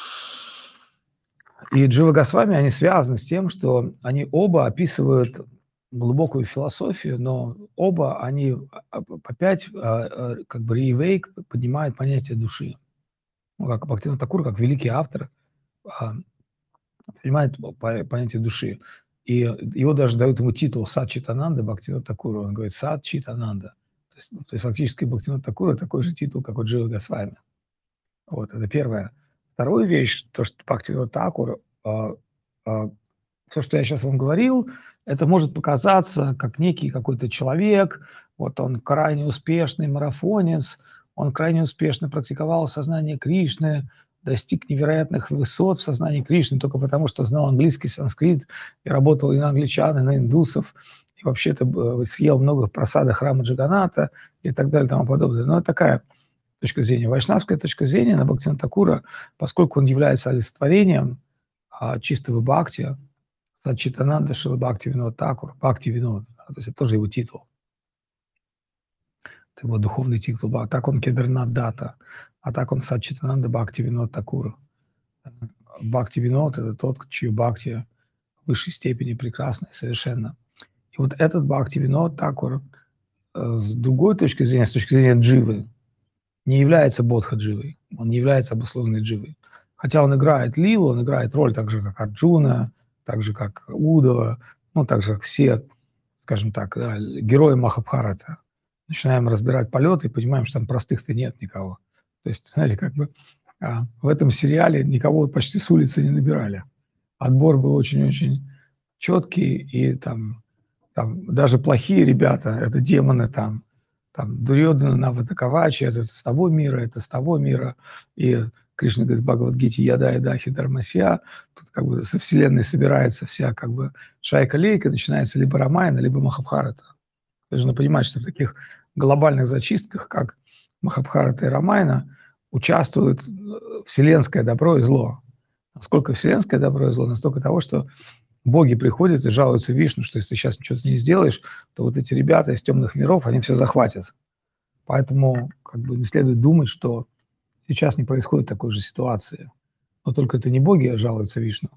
и Джива Госвами, они связаны с тем, что они оба описывают глубокую философию, но оба они а, опять а, а, как бы реэвейк поднимают понятие души. Ну, как Бхактивинода Такур, как великий автор, а, понимает по- понятие души. И его даже дают ему титул Сад Читананда Бхактивинода Такура. Он говорит Сад Читананда. То есть, ну, то есть фактически Бхактивинода Такура такой же титул, как у Джива Госвами. Вот, это первое. Вторую вещь, то, что Бхактивинода Такур, а, а, все, что я сейчас вам говорил, это может показаться как некий какой-то человек, вот он крайне успешный марафонец, он крайне успешно практиковал сознание Кришны, достиг невероятных высот в сознании Кришны только потому, что знал английский, санскрит, и работал и на англичан, и на индусов, и вообще-то э, съел много просада храма Джаганата и так далее и тому подобное. Но это такая точка зрения. Вайшнавская точка зрения на Бхактивинода Такура, поскольку он является олицетворением а, чистого бхакти, Сачитананда Шила Бхактивинода Такур, Бхакти Винод, то есть это тоже его титул, это его духовный титул. А так он Кедарнат Дата, а так он Сачитананда Бхакти Винод Такур. Бхакти Винод – это тот, чью бхакти в высшей степени прекрасна и совершенна. И вот этот Бхакти Винод Такур э, с другой точки зрения, с точки зрения дживы, не является бодха-дживой, он не является обусловленной дживой. Хотя он играет лилу, он играет роль так же, как Арджуна, так же, как Удова, ну, так же, как все, скажем так, да, герои Махабхарата. Начинаем разбирать полеты и понимаем, что там простых-то нет никого. То есть, знаете, как бы а, в этом сериале никого почти с улицы не набирали. Отбор был очень-очень четкий, и там, там даже плохие ребята, это демоны там, там Дурьодана, Наватакавачи, это с того мира, это с того мира. И Кришна говорит в Бхагавадгите «Яда и дахи дармасья». Тут как бы со вселенной собирается вся как бы шайка-лейка, начинается либо Рамайна, либо Махабхарата. Нужно понимать, что в таких глобальных зачистках, как Махабхарата и Рамайна, участвуют э, вселенское добро и зло. Насколько вселенское добро и зло, настолько того, что боги приходят и жалуются Вишну, что если ты сейчас ничего не сделаешь, то вот эти ребята из темных миров, они все захватят. Поэтому как бы не следует думать, что сейчас не происходит такой же ситуации. Но только это не боги жалуются Вишну.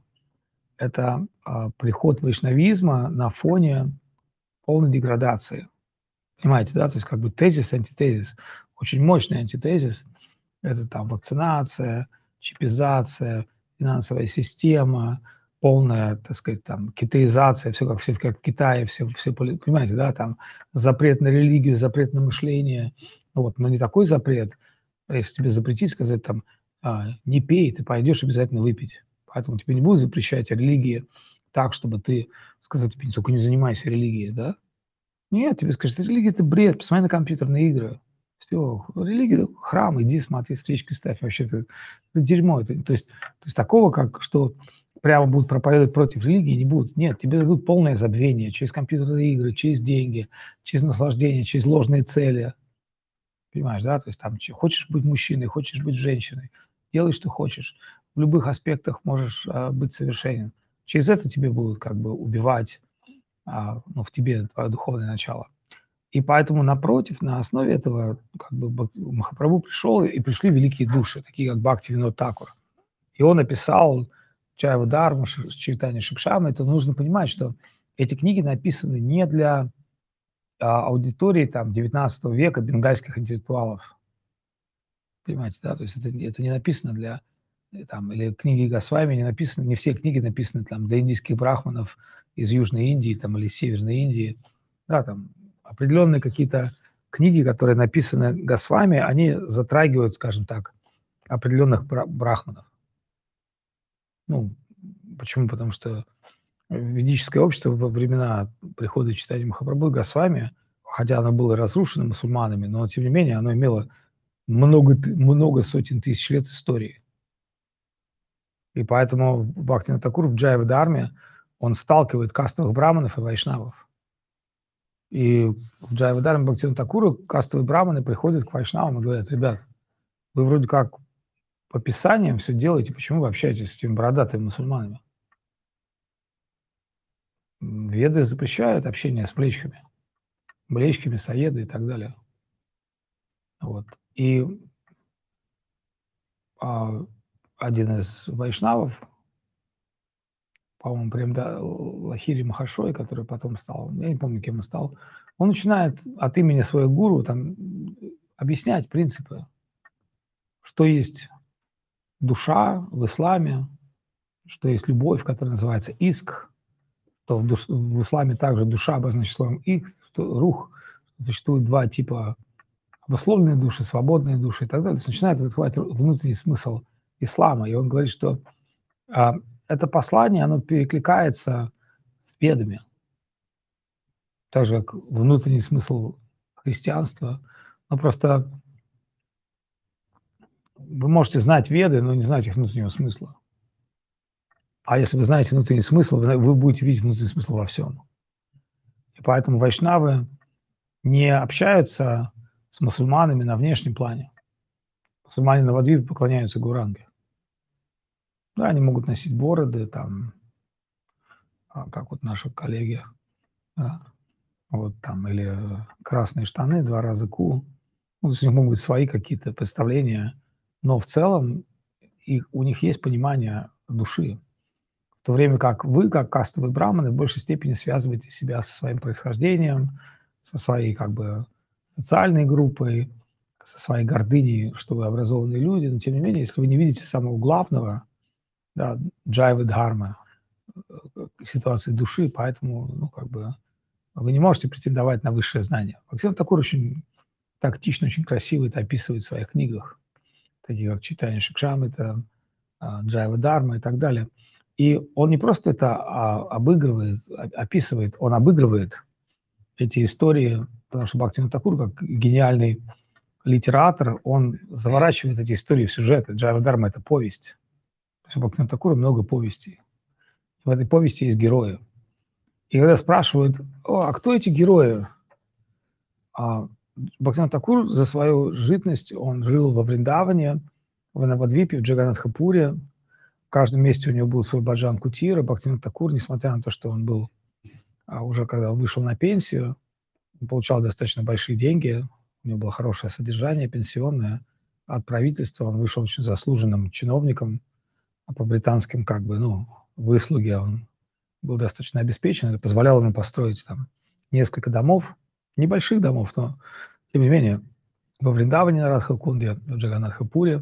Это а, приход вайшнавизма на фоне полной деградации. Понимаете, да? То есть как бы тезис, антитезис. Очень мощный антитезис. Это там вакцинация, чипизация, финансовая система, полная, так сказать, там, китаизация, все как, все как в Китае, все, все, понимаете, да, там запрет на религию, запрет на мышление. Ну вот, но не такой запрет, если тебе запретить, сказать там, а, не пей, ты пойдешь обязательно выпить. Поэтому тебе не будут запрещать религии так, чтобы ты сказал, тебе только не занимайся религией, да? Нет, тебе скажут, религия – это бред, посмотри на компьютерные игры. Все, религия – храм, иди смотри, свечки ставь, вообще это, это дерьмо. Это, то, есть, то есть такого, как что прямо будут проповедовать против религии, не будут. Нет, тебе дадут полное забвение через компьютерные игры, через деньги, через наслаждение, через ложные цели. Понимаешь, да? То есть там хочешь быть мужчиной, хочешь быть женщиной, делай, что хочешь. В любых аспектах можешь а, быть совершенен. Через это тебе будут как бы убивать а, ну, в тебе твое духовное начало. И поэтому, напротив, на основе этого как бы Бхак- Махапрабху пришел, и пришли великие души, такие как Бхактивинод Такур. И он написал Чайва Дharma, Чайтанья Шикшама. Это нужно понимать, что эти книги написаны не для а, аудитории там, девятнадцатого века бенгальских интеллектуалов. Понимаете, да? То есть это, это не написано для э, там, или книги Госвами не написаны, не все книги написаны там для индийских брахманов из Южной Индии там, или Северной Индии. Да, там определенные какие-то книги, которые написаны Госвами, они затрагивают, скажем так, определенных бра- брахманов. Ну, Почему? Потому что ведическое общество во времена прихода читания Махапрабху Госвами, хотя оно было разрушено мусульманами, но тем не менее оно имело много, ты- много сотен тысяч лет истории. И поэтому Бхактивинода Такур в Джайва Дхарме он сталкивает кастовых браманов и вайшнавов. И в Джайва Дхарме Бхактивинода Такура кастовые браманы приходят к вайшнавам и говорят: ребят, вы вроде как по писаниям все делаете, почему вы общаетесь с этими бородатыми мусульманами? М, Веды запрещают общение с млечками, млечками, саеды и так далее. Вот. И а, один из вайшнавов, по-моему, Премда Лахири Махашой, который потом стал, я не помню, кем он стал, он начинает от имени своего гуру там м, объяснять принципы, что есть душа в исламе, что есть любовь, которая называется иск, что в, душ- в исламе также душа обозначена словом ик, что рух, существует два типа: обусловленные души, свободные души и так далее. То есть начинает открывать внутренний смысл ислама. И он говорит, что а, это послание, оно перекликается с ведами, так же, как внутренний смысл христианства. Ну, просто вы можете знать веды, но не знать их внутреннего смысла. А если вы знаете внутренний смысл, вы вы будете видеть внутренний смысл во всем. И поэтому вайшнавы не общаются с мусульманами на внешнем плане. Мусульмане Навадвипе поклоняются Гуранге. Да, они могут носить бороды, там, а, как вот наши коллеги, да, вот там, или э, красные штаны, два раза ку. Ну, то есть у них могут быть свои какие-то представления, но в целом их, у них есть понимание души. В то время как вы, как кастовые браманы, в большей степени связываете себя со своим происхождением, со своей как бы социальной группой, со своей гордыней, что вы образованные люди. Но тем не менее, если вы не видите самого главного, да, джайвы дхармы, э, ситуации души, поэтому, ну, как бы вы не можете претендовать на высшее знание. Максим Такур очень тактично, очень красиво это описывает в своих книгах, такие как «Читание Шикшамрита», а, «Джайва Дharma» и так далее. И он не просто это а, обыгрывает, о- описывает, он обыгрывает эти истории, потому что Бхактивинода Такур, как гениальный литератор, он заворачивает эти истории в сюжеты. «Джайва Дharma» — это повесть. То есть у Бхактивинода Такура много повестей. В этой повести есть герои. И когда спрашивают: «О, а кто эти герои?» А, Бхактивинода Такур за свою житность, он жил во Вриндаване, в Навадвипе, в Джаганнатхапуре. В каждом месте у него был свой баджан кутира. Бхактивинода Такур, несмотря на то, что он был, а, уже когда он вышел на пенсию, он получал достаточно большие деньги, у него было хорошее содержание пенсионное от правительства, он вышел очень заслуженным чиновником, а по британским как бы, ну, выслуге он был достаточно обеспечен. Это позволяло ему построить там несколько домов, небольших домов, но тем не менее во Вриндаване на Радхакунде, в Джаганнатхапуре.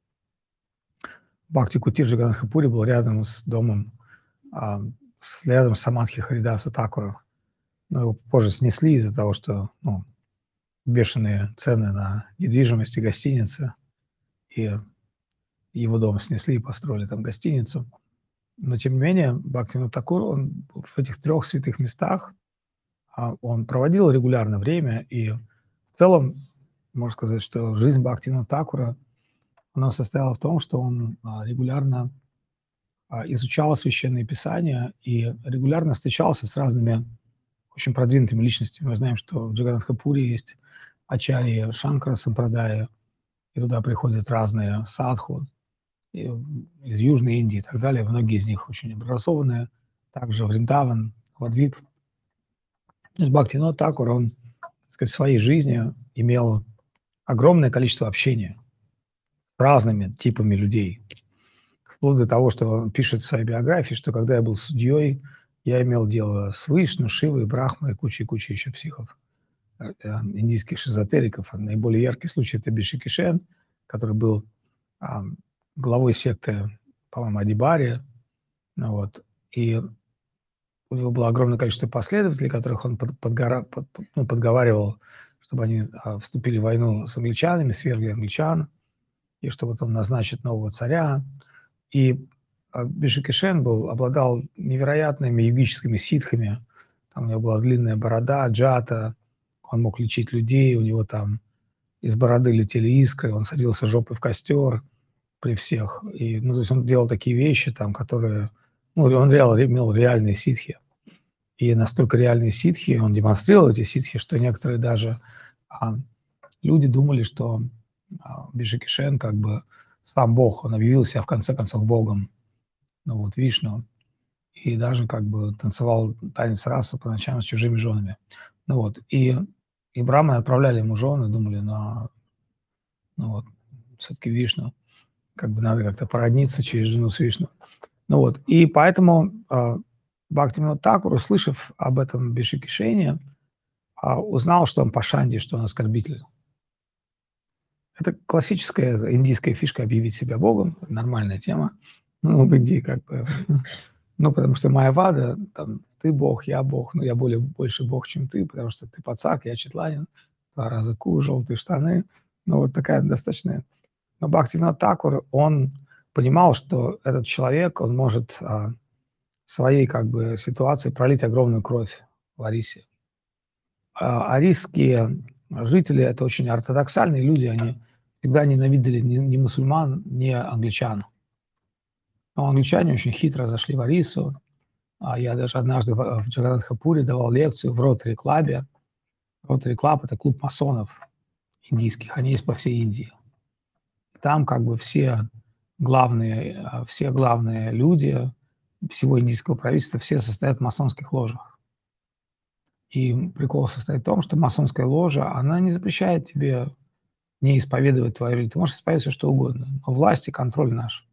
Бхакти Кутир Джаганнатхапуре был рядом с домом, а, с рядом с Самадхи Харидаса Такура. Но его позже снесли из-за того, что, ну, бешеные цены на недвижимость и гостиницы, и его дом снесли и построили там гостиницу. Но тем не менее Бхактивинода Такур, он в этих трех святых местах, а, он проводил регулярно время, и в целом можно сказать, что жизнь Бхактивинода Такура, она состояла в том, что он, а, регулярно, а, изучал Священные Писания и регулярно встречался с разными очень продвинутыми личностями. Мы знаем, что в Джаганнатхапуре есть ачарьи Шанкара Сампрадая, и туда приходят разные садху и, м, из Южной Индии и так далее. Многие из них очень образованные. Также Вриндаван, Вадвип. То есть Бхактивинода Такур, он, так сказать, в своей жизни имел огромное количество общения с разными типами людей. Вплоть до того, что он пишет в своей биографии, что когда я был судьей, я имел дело с Вишну, Шивой, Брахмой и кучей-кучей еще психов, э, э, индийских шизотериков. А наиболее яркий случай — это Биши Кишен, который был, ам, главой секты, по-моему, Адибари. Ну вот. И у него было огромное количество последователей, которых он под подгора под под ну, подговаривал, чтобы они, а, вступили в войну с англичанами, свергли англичан, и что вот он назначит нового царя. И а, Биши-Кишен был обладал невероятными йогическими ситхами. Там у него была длинная борода, джата, он мог лечить людей, у него там из бороды летели искры, он садился жопой в костер при всех. И, ну, то есть он делал такие вещи, там, которые... Ну, он реал имел реальные ситхи. И настолько реальные ситхи, он демонстрировал эти ситхи, что некоторые даже а, люди думали, что а, Биши-Кишен как бы сам Бог, он объявил себя в конце концов Богом, ну вот, Вишну, и даже как бы танцевал танец раса по ночам с чужими женами. Ну вот, и, и браманы отправляли ему жены, думали, на, ну вот, все-таки Вишну, как бы надо как-то породниться через жену с Вишну. Ну вот, и поэтому э, Бхактивинода Такур, услышав об этом Биши-Кишене, а, узнал, что он пашанди, что он оскорбитель. Это классическая индийская фишка объявить себя богом, нормальная тема. Ну, в Индии как бы, ну, потому что майявада, там, ты бог, я бог, но я более, больше бог, чем ты, потому что ты пацак, я четланин, два раза ку, желтые штаны. Ну, вот такая достаточно. Но Бхактивинода Такур, он понимал, что этот человек, он может а, своей как бы ситуации пролить огромную кровь в Арисе. А, арийские жители – это очень ортодоксальные люди, они всегда ненавидели ни, ни мусульман, ни англичан. Но англичане очень хитро зашли в Арису. А я даже однажды в в Джаганатхапуре давал лекцию в Ротари-клабе. Ротари-клаб – это клуб масонов индийских, они есть по всей Индии. Там как бы все главные, а, все главные люди всего индийского правительства, все состоят в масонских ложах. И прикол состоит в том, что масонская ложа, она не запрещает тебе не исповедовать твою религию. Ты можешь исповедовать всё что угодно, но власть и контроль наш.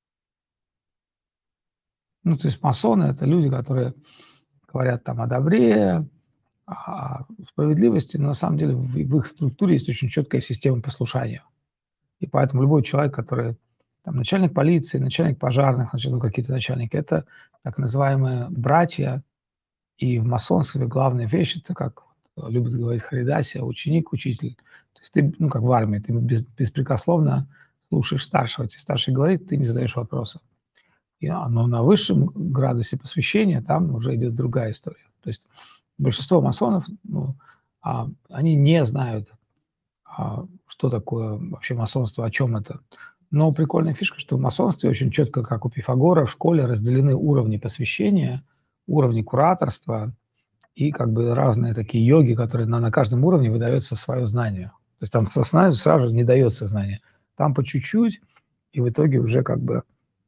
Ну, то есть масоны – это люди, которые говорят там о добре, о справедливости, но на самом деле в в их структуре есть очень четкая система послушания. И поэтому любой человек, который там начальник полиции, начальник пожарных, значит, ну, какие-то начальники – это так называемые братья. И в масонстве главная вещь – это, как вот любит говорить Харидаси, ученик, учитель. То есть ты, ну, как в армии, ты бес беспрекословно слушаешь старшего. Тебе старший говорит, ты не задаешь вопросов. И, а, но на высшем градусе посвящения там уже идет другая история. То есть большинство масонов, ну, а, они не знают, а, что такое вообще масонство, о чем это. Но прикольная фишка, что в масонстве очень четко, как у Пифагора, в школе разделены уровни посвящения, уровни кураторства и как бы разные такие йоги, которые на, на каждом уровне выдается свое знание. То есть там со сна- сразу же не дается знание. Там по чуть-чуть, и в итоге уже как бы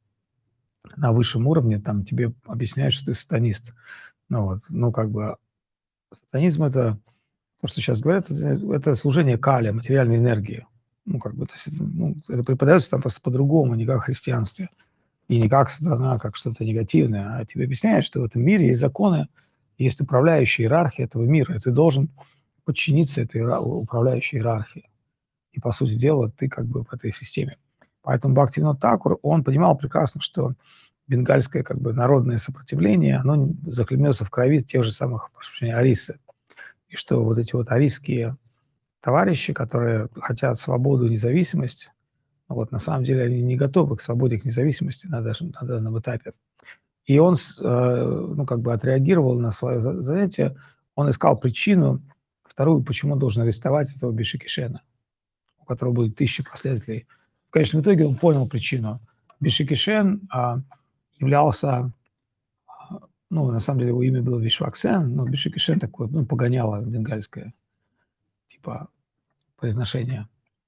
на высшем уровне там тебе объясняют, что ты сатанист. Ну вот, ну как бы сатанизм – это то, что сейчас говорят, это, это служение кали, материальной энергии. Ну как бы, то есть это, ну, это преподается там просто по-другому, не как в христианстве. И не как сатана, как что-то негативное, а тебе объясняют, что в этом мире есть законы, есть управляющая иерархия этого мира, и ты должен подчиниться этой иера- управляющей иерархии. И, по сути дела, ты как бы в этой системе. Поэтому Бхактивинода Такур, он понимал прекрасно, что бенгальское как бы народное сопротивление, оно захлебнется в крови тех же самых, прошу прощения, арисы. И что вот эти вот арийские товарищи, которые хотят свободу и независимость, вот на самом деле они не готовы к свободе, к независимости на, даже, на данном этапе. И он, с, э, ну, как бы отреагировал на свое за- занятие, он искал причину, вторую, почему он должен арестовать этого Биши-Кишена, у которого будет тысячи последователей. В конечном итоге он понял причину. Биши-Кишен а, являлся, а, ну, на самом деле его имя было Вишваксен, но Биши-Кишен такое, ну, погоняло бенгальское, типа, произношение.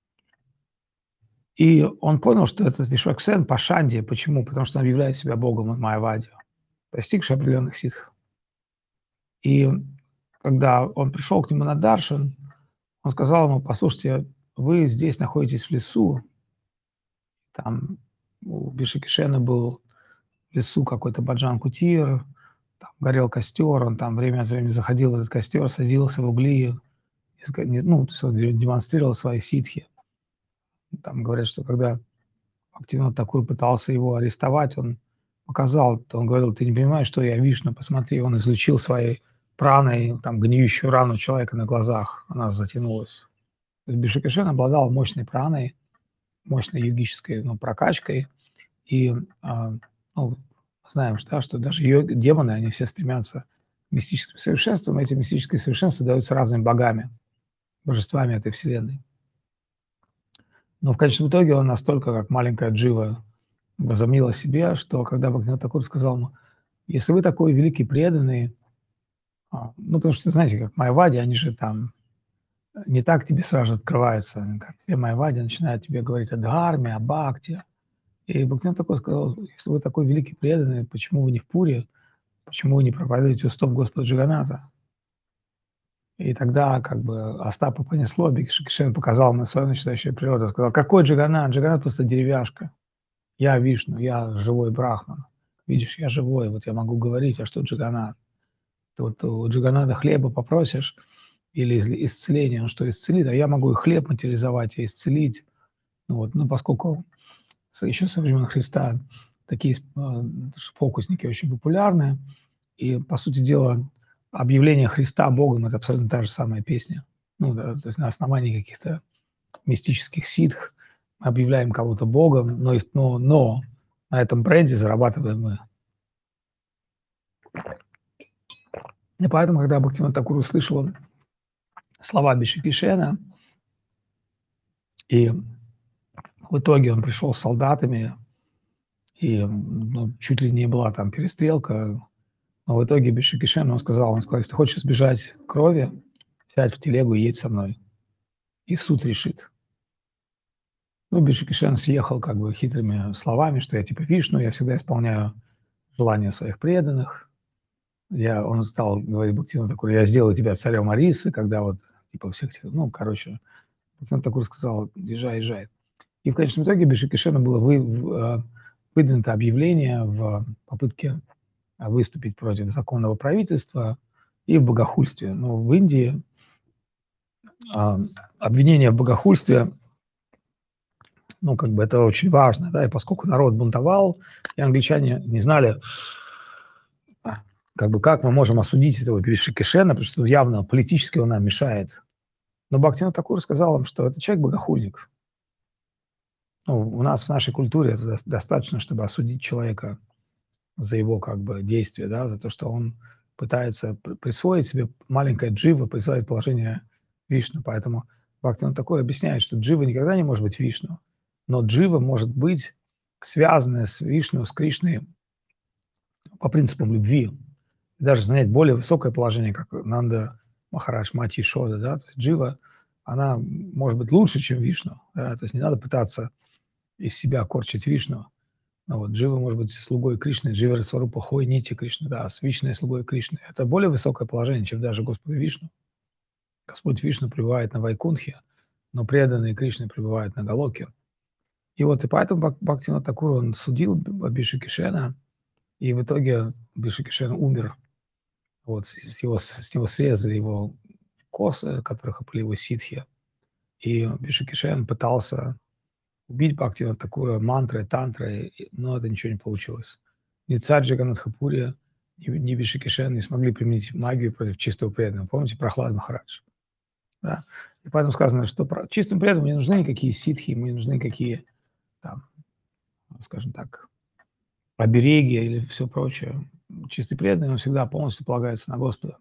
И он понял, что этот Вишваксен Пашанди. Почему? Потому что он объявляет себя богом в Майяваде, достигший определенных ситхов. И когда он пришел к нему на даршан, он сказал ему: послушайте, вы здесь находитесь в лесу, там у Биши-Кишена был в лесу какой-то баджан-кутир, там горел костер, он там время от времени заходил в этот костер, садился в угли, иска- не- ну, то есть он демонстрировал свои ситхи. Там говорят, что когда активно такой пытался его арестовать, он показал, он говорил: ты не понимаешь, что я Вишну, посмотри, он излучил своей праной там гниющую рану человека на глазах, она затянулась. То есть Биши-Кишен обладал мощной праной, мощной йогической, ну, прокачкой, и а, Ну, знаем, что, да, что даже йог демоны, они все стремятся к мистическим совершенствам. Эти мистические совершенства даются разными богами, божествами этой вселенной. Но в конечном итоге он настолько, как маленькая Джива, возомнил о себе, что когда Бхактивинода Такур сказал ему: «Если вы такой великий преданный», а, ну, потому что, знаете, как майявади, они же там не так тебе сразу же открываются, как все майявади начинают тебе говорить о дхарме, о бхакти. И Бхактивинода Такур сказал: «Если вы такой великий преданный, почему вы не в Пури? Почему вы не проповедуете устоп Господа Джаганната?» И тогда как бы Остапа понесло, Бикши показал на свою начинающую природу, сказал: «Какой Джаганнат? Джаганнат просто деревяшка. Я Вишну, я живой брахман. Видишь, я живой, вот я могу говорить, а что Джаганнат? Ты вот у Джаганната хлеба попросишь или изли исцеления, он что исцелит, а я могу и хлеб материализовать, и исцелить». Ну вот, ну, поскольку с еще со времен Христа такие с а, фокусники очень популярны, и, по сути дела, объявление Христа Богом — это абсолютно та же самая песня. Ну да, то есть на основании каких-то мистических ситх мы объявляем кого-то Богом, но есть но но на этом бренде зарабатываем мы. И поэтому, когда Бхактивинода Такур услышал слова Биши-Кишена, и в итоге он пришел с солдатами, и, ну, чуть ли не была там перестрелка, но в итоге Биши-Кишен, он сказал, он сказал: «Если ты хочешь избежать крови, сядь в телегу и едь со мной, и суд решит». Ну, Биши-Кишен съехал как бы хитрыми словами, что я типа Вишну, я всегда исполняю желания своих преданных. Я он стал говорить Бхактивинода Такуру: «Я сделаю тебя царем Арисы», когда вот типа всех этих, ну, короче, Бхактивинода Такур сказал: «Езжай, езжай». И в конечном итоге Биши-Кишену было вы в а, выдвинуто объявление в попытке, а, выступить против законного правительства и в богохульстве. Но в Индии, а, обвинение в богохульстве, ну, как бы это очень важно, да, и поскольку народ бунтовал, и англичане не знали, а, как бы, как мы можем осудить этого Биши-Кишена, потому что явно политически он нам мешает. Но Бхактивинода Такур сказал им, что это человек богохульник. Ну, у нас в нашей культуре это дос достаточно, чтобы осудить человека за его как бы действия, да, за то, что он пытается при присвоить себе, маленькая Джива присваивает положение Вишну. Поэтому Бхактивинода Такур объясняет, что Джива никогда не может быть Вишну, но Джива может быть связанная с Вишну, с Кришной по принципам любви. Даже занять более высокое положение, как Нанда Махарадж, мать Ешоды, да. То есть Джива, она может быть лучше, чем Вишну, да. То есть не надо пытаться из себя корчить Вишну. Ну вот Джива может быть слугой Кришны, Джива Сварупа Хой Нити Кришны, да, с Вишной слугой Кришны. Это более высокое положение, чем даже Господа Вишну. Господь Вишну пребывает на Вайкунхе, но преданные Кришны пребывают на Галоке. И вот и поэтому Бхак Бхактивинода Такур, он судил Б Биши-Кишена, и в итоге Биши-Кишен умер. Вот с с его с него срезали его косы, которых опыли его ситхи, и Биши-Кишен пытался убить Бхактивинода Такура мантрой, тантрой, и но это ничего не получилось. Ни царь Джаганнатха-Пури, ни ни Биши-Кишен не смогли применить магию против чистого преданного. Помните Прахлад Махарадж? Да. И поэтому сказано, что про чистым преданным не нужны никакие ситхи, ему не нужны никакие там, скажем так, обереги или все прочее. Чистый преданный, он всегда полностью полагается на Господа.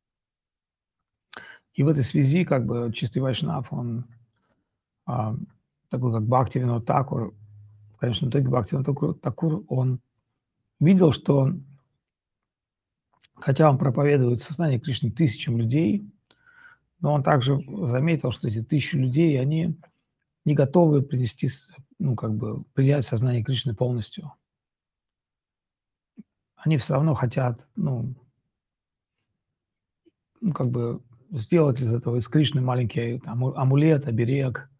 И в этой связи как бы чистый вайшнав, он, а, такой как Бхактивинода Такур, в конечном итоге Бхактивинода Такур Такур, он видел, что хотя он проповедует сознание Кришны тысячам людей, но он также заметил, что эти тысячи людей, они не готовы принести с ну, как бы принять сознание Кришны полностью. Они все равно хотят, ну ну, как бы сделать из этого, из Кришны маленький там аму амулет, оберег.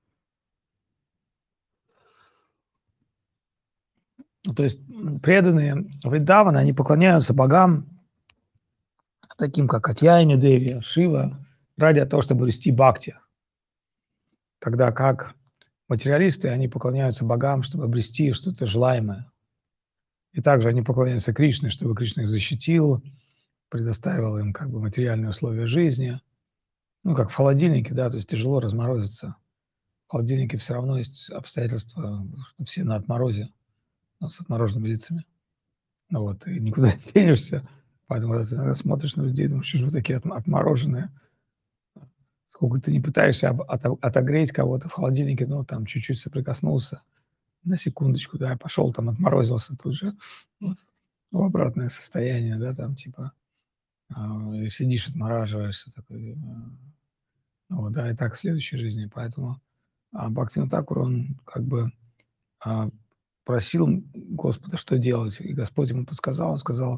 Ну, то есть, м, преданные Вриндавана, они поклоняются богам, таким как Катьяйни Деви, Шива, ради того, чтобы вести бхакти. Тогда как материалисты, они поклоняются богам, чтобы обрести что-то желаемое. И также они поклоняются Кришне, чтобы Кришна их защитил, предоставил им как бы материальные условия жизни. Ну, как в холодильнике, да, то есть тяжело разморозиться. В холодильнике все равно есть обстоятельства, что все на отморозе ну, с отмороженными лицами. Ну вот, и никуда не денешься. Поэтому, когда ты иногда смотришь на людей, думаешь: "Что ж вы такие отм отмороженные?" Сколько ты не пытаешься об ото отогреть кого-то в холодильнике, ну, там чуть-чуть соприкоснулся, на секундочку, да, пошел там отморозился тут же, вот, в обратное состояние, да, там типа, а, и сидишь, отмораживаешься такой, э, вот, да, и так в следующей жизни. Поэтому, а, Бхактивинода Тхакур, он как бы, а, просил Господа, что делать, и Господь ему подсказал. Он сказал: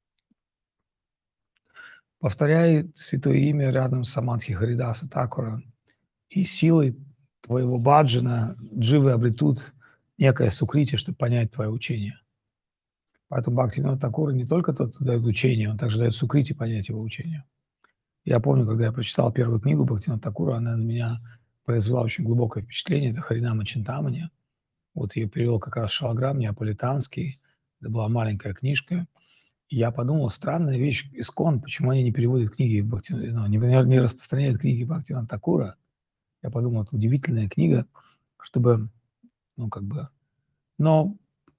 "Повторяй святое имя рядом с Самадхи Харидаса Такура, и силой твоего баджана дживы обретут некое сукрити, чтобы понять твое учение". Поэтому Бхактивинода Тхакур не только тот, кто дает учение, он также дает сукрити понять его учение. Я помню, когда я прочитал первую книгу Бхактивинода Тхакура, она на меня произвела очень глубокое впечатление. Это "Харинама Чинтамани". Вот ее перевел как раз Шалаграм Неаполитанский. Это была маленькая книжка. И я подумал, странная вещь, ИСККОН, почему они не переводят книги Бхакти ну, не не распространяют книги Бхактивинода Тхакура. Я подумал, это удивительная книга, чтобы, ну, как бы но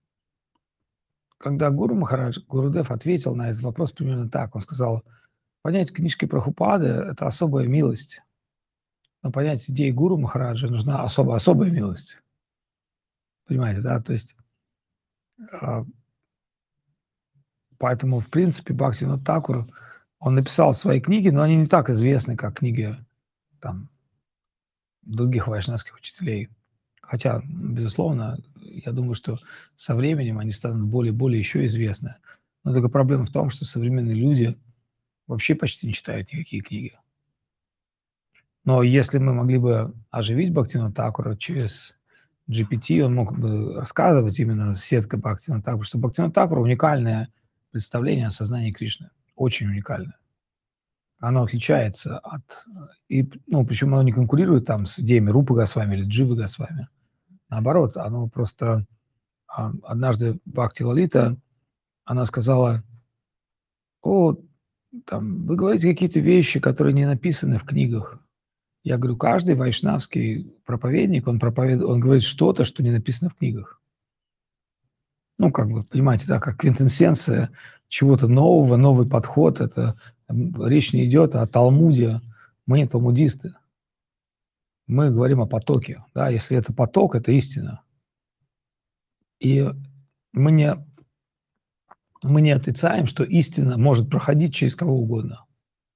когда Гуру Махарадж, Гурудев ответил на этот вопрос примерно так. Он сказал: "Понять книжки Прабхупады — это особая милость, но понять идеи Гуру Махараджа нужна особо особая милость". Понимаете, да? То есть, а, поэтому, в принципе, Бхактивинода Тхакур, он написал свои книги, но они не так известны, как книги там других вайшнавских учителей. Хотя, безусловно, я думаю, что со временем они станут более более еще известны. Но только проблема в том, что современные люди вообще почти не читают никакие книги. Но если мы могли бы оживить Бхактивинода Тхакура через джи пи ти, он мог бы рассказывать именно сетка Бхактивинода Тхакура, что Бхактивинода Тхакур — уникальное представление о сознании Кришны, очень уникальное. Оно отличается от и, ну, причем оно не конкурирует там с идеями Рупы Госвами или Дживы Госвами. Наоборот, оно просто, а, однажды Бхакти Лалита, она сказала: "О, там вы говорите какие-то вещи, которые не написаны в книгах". Я говорю: "Каждый вайшнавский проповедник, он проповед он говорит что-то, что не написано в книгах". Ну, как бы, понимаете, да, как квинтэссенция чего-то нового, новый подход. Это, м, речь не идет о Талмуде. Мы не талмудисты. Мы говорим о потоке, да. Если это поток — это истина. И мы не мы не отрицаем, что истина может проходить через кого угодно.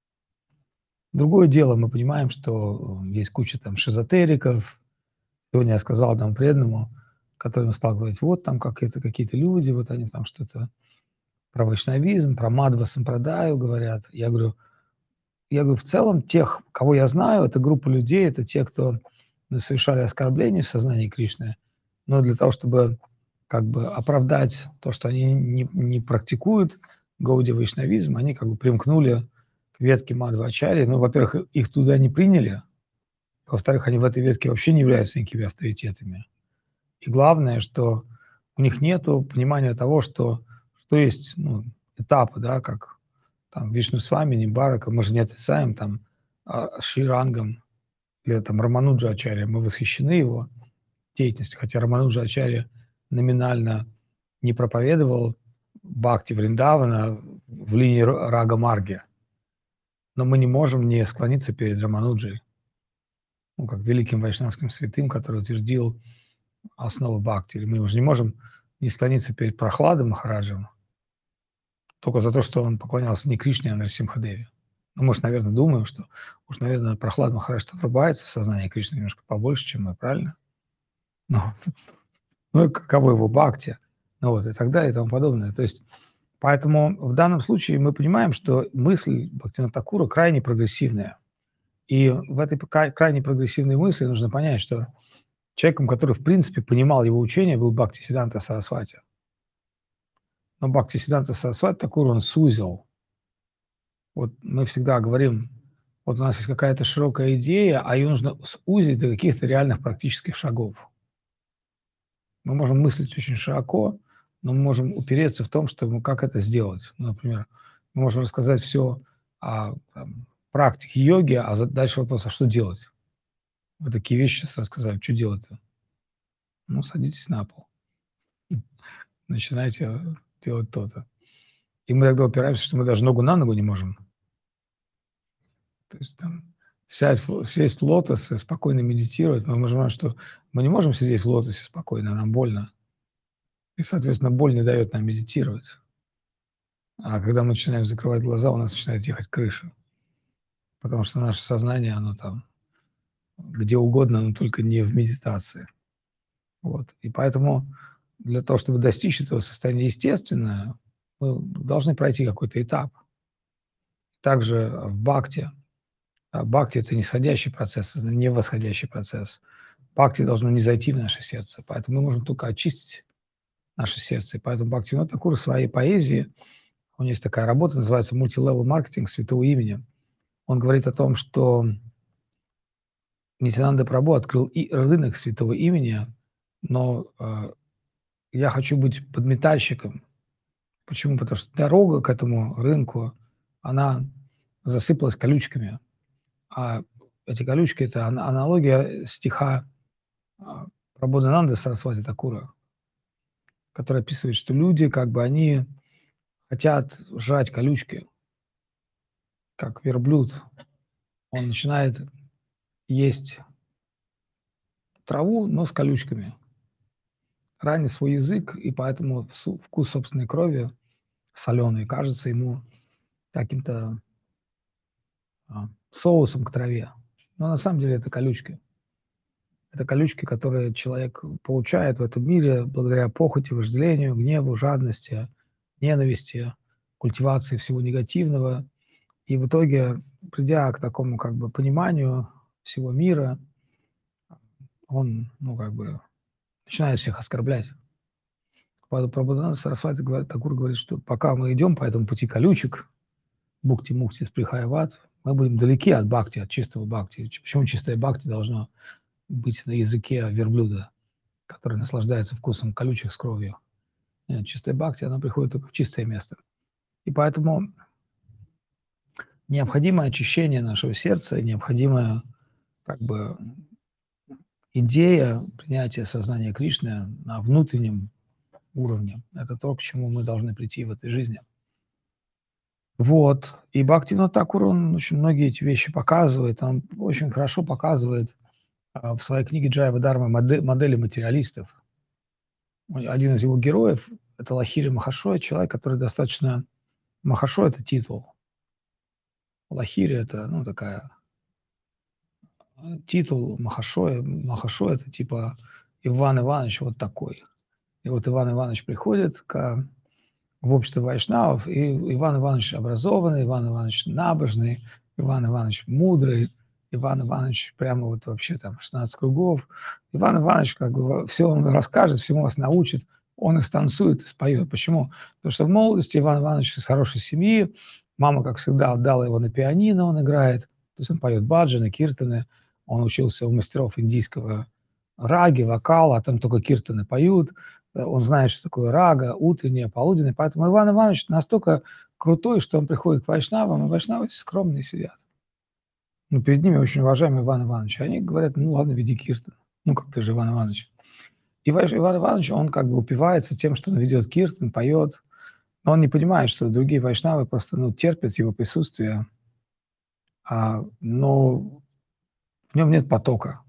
Другое дело, мы понимаем, что, э, есть куча там шизотериков. Сегодня я сказал одному преданному, который стал говорить: "Вот там какие-то какие-то люди, вот они там что-то про вайшнавизм, про Мадхва Сампрадаю говорят". Я говорю я говорю: "В целом тех, кого я знаю, это группа людей, это те, кто совершали оскорбления в сознании Кришны, но для того, чтобы как бы оправдать то, что они не не практикуют гаудия-вайшнавизм, они как бы примкнули к ветке Мадхвачарьи. Ну, во-первых, их туда не приняли, во-вторых, они в этой ветке вообще не являются никакими авторитетами. И главное, что у них нету понимания того, что что есть, ну, этапы, да, как там Вишнусвами, Нимбарака. Мы же не отрицаем там, а, Шрирангам или там Рамануджа Ачарья. Мы восхищены его деятельностью, хотя Рамануджа Ачарья номинально не проповедовал бхакти Вриндавана в линии ра Рага Марги. Но мы не можем не склониться перед Рамануджей. Ну, как великим вайшнавским святым, который утвердил основы бхакти. Или мы уже не можем не склониться перед Прохладом Махараджем только за то, что он поклонялся не Кришне, а Нарсимхадеве. Ну, мы ж, наверно, думаем, что уж, наверно, Прохлад Махарадж-то врубается в сознание Кришны немножко побольше, чем мы, правильно? Ну вот. Ну и каково его бхакти, ну вот, и так далее, и тому подобное. То есть поэтому в данном случае мы понимаем, что мысль Бхактивинода Тхакура крайне прогрессивная. И в этой ка крайне прогрессивной мысли нужно понять, что человеком, который в принципе понимал его учение, был Бхактисиданта Сарасвати. Но Бхактисиданта Сарасвати Тхакур он сузил. Вот мы всегда говорим, вот у нас есть какая-то широкая идея, а ее нужно сузить до каких-то реальных практических шагов. Мы можем мыслить очень широко, но мы можем упереться в том, что, ну, как это сделать. Ну, например, мы можем рассказать всё о, там, практике йоги, а за дальше вопрос: а что делать? Вы такие вещи сейчас рассказали, чё делать-то? Ну, садитесь на пол. начинайте, э, делать то-то. И мы тогда упираемся, что мы даже ногу на ногу не можем. То есть там сядь в сесть в лотос и спокойно медитировать. Но мы же понимаем, что мы не можем сидеть в лотосе спокойно, нам больно. И, соответственно, боль не даёт нам медитировать. А когда мы начинаем закрывать глаза, у нас начинает ехать крыша. Потому что наше сознание, оно там где угодно, но только не в медитации. Вот. И поэтому для того, чтобы достичь этого состояния естественно, мы должны пройти какой-то этап. Также в бхакти. А бхакти- это нисходящий процесс, это не восходящий процесс. Бхакти должно низойти в наше сердце, поэтому мы можем только очистить наше сердце. И поэтому Бхактивинода Такур в своей поэзии, у него есть такая работа, называется "Multi-level marketing святого имени". Он говорит о том, что Нитьянанда Прабху открыл и рынок святого имени, но, э, я хочу быть подметальщиком. Почему? Потому что дорога к этому рынку, она засыпалась колючками. А эти колючки- это ана аналогия стиха, а, Прабодхананды Сарасвати Такура, который описывает, что люди, как бы, они хотят жрать колючки. Как верблюд. Он начинает есть траву, но с колючками. Ранит свой язык, и поэтому всу вкус собственной крови солёный кажется ему каким-то а, соусом к траве. Но на самом деле это колючки. Это колючки, которые человек получает в этом мире благодаря похоти, вожделению, гневу, жадности, ненависти, культивации всего негативного. И в итоге, придя к такому, как бы, пониманию всего мира, он, ну, как бы, начинает всех оскорблять. Поэтому Прабодхананда Сарасвати говорит, Такур говорит, что пока мы идем по этому пути колючек, букти-мукти сприхаяват, мы будем далеки от бхакти, от чистого бхакти. Ч почему чистое бхакти должно быть на языке верблюда, который наслаждается вкусом колючек с кровью? Нет, чистое бхакти, оно приходит только в чистое место. И поэтому необходимо очищение нашего сердца, и необходимая, как бы, идея принятия сознания Кришны на внутреннем уровне. Это то, к чему мы должны прийти в этой жизни. Вот. И Бхактивинода Такур, он очень многие эти вещи показывает. Он очень хорошо показывает, а, в своей книге "Джайва-дарма" моде модели материалистов. Ой, один из его героев- это Лахири Махашой, человек, который достаточно Махашой- это титул. Лахири- это, ну, такая э, титул Махашой. Махашой- это типа Иван Иванович вот такой. И вот Иван Иванович приходит к в общество вайшнавов, и Иван Иванович образованный, Иван Иванович набожный, Иван Иванович мудрый, Иван Иванович прямо вот вообще там шестнадцать кругов. Иван Иванович как бы всё вам расскажет, всему вас научит, он и станцует, и споёт. Почему? Потому что в молодости Иван Иванович из хорошей семьи, мама, как всегда, отдала его на пианино, он играет, то есть он поёт баджаны, киртаны, он учился у мастеров индийского раги, вокала, а там только киртаны поют. Э, он знает, что такое рага, утренняя, полуденная. Поэтому Иван Иванович настолько крутой, что он приходит к вайшнавам, а вайшнавы скромные сидят. Ну, перед ними очень уважаемый Иван Иванович. Они говорят: "Ну ладно, веди киртан". Ну, как ты же Иван Иванович. И вайш Иван Иванович, он как бы упивается тем, что он ведёт киртан, поёт, но он не понимает, что другие вайшнавы просто, ну, терпят его присутствие. А, но в нём нет потока.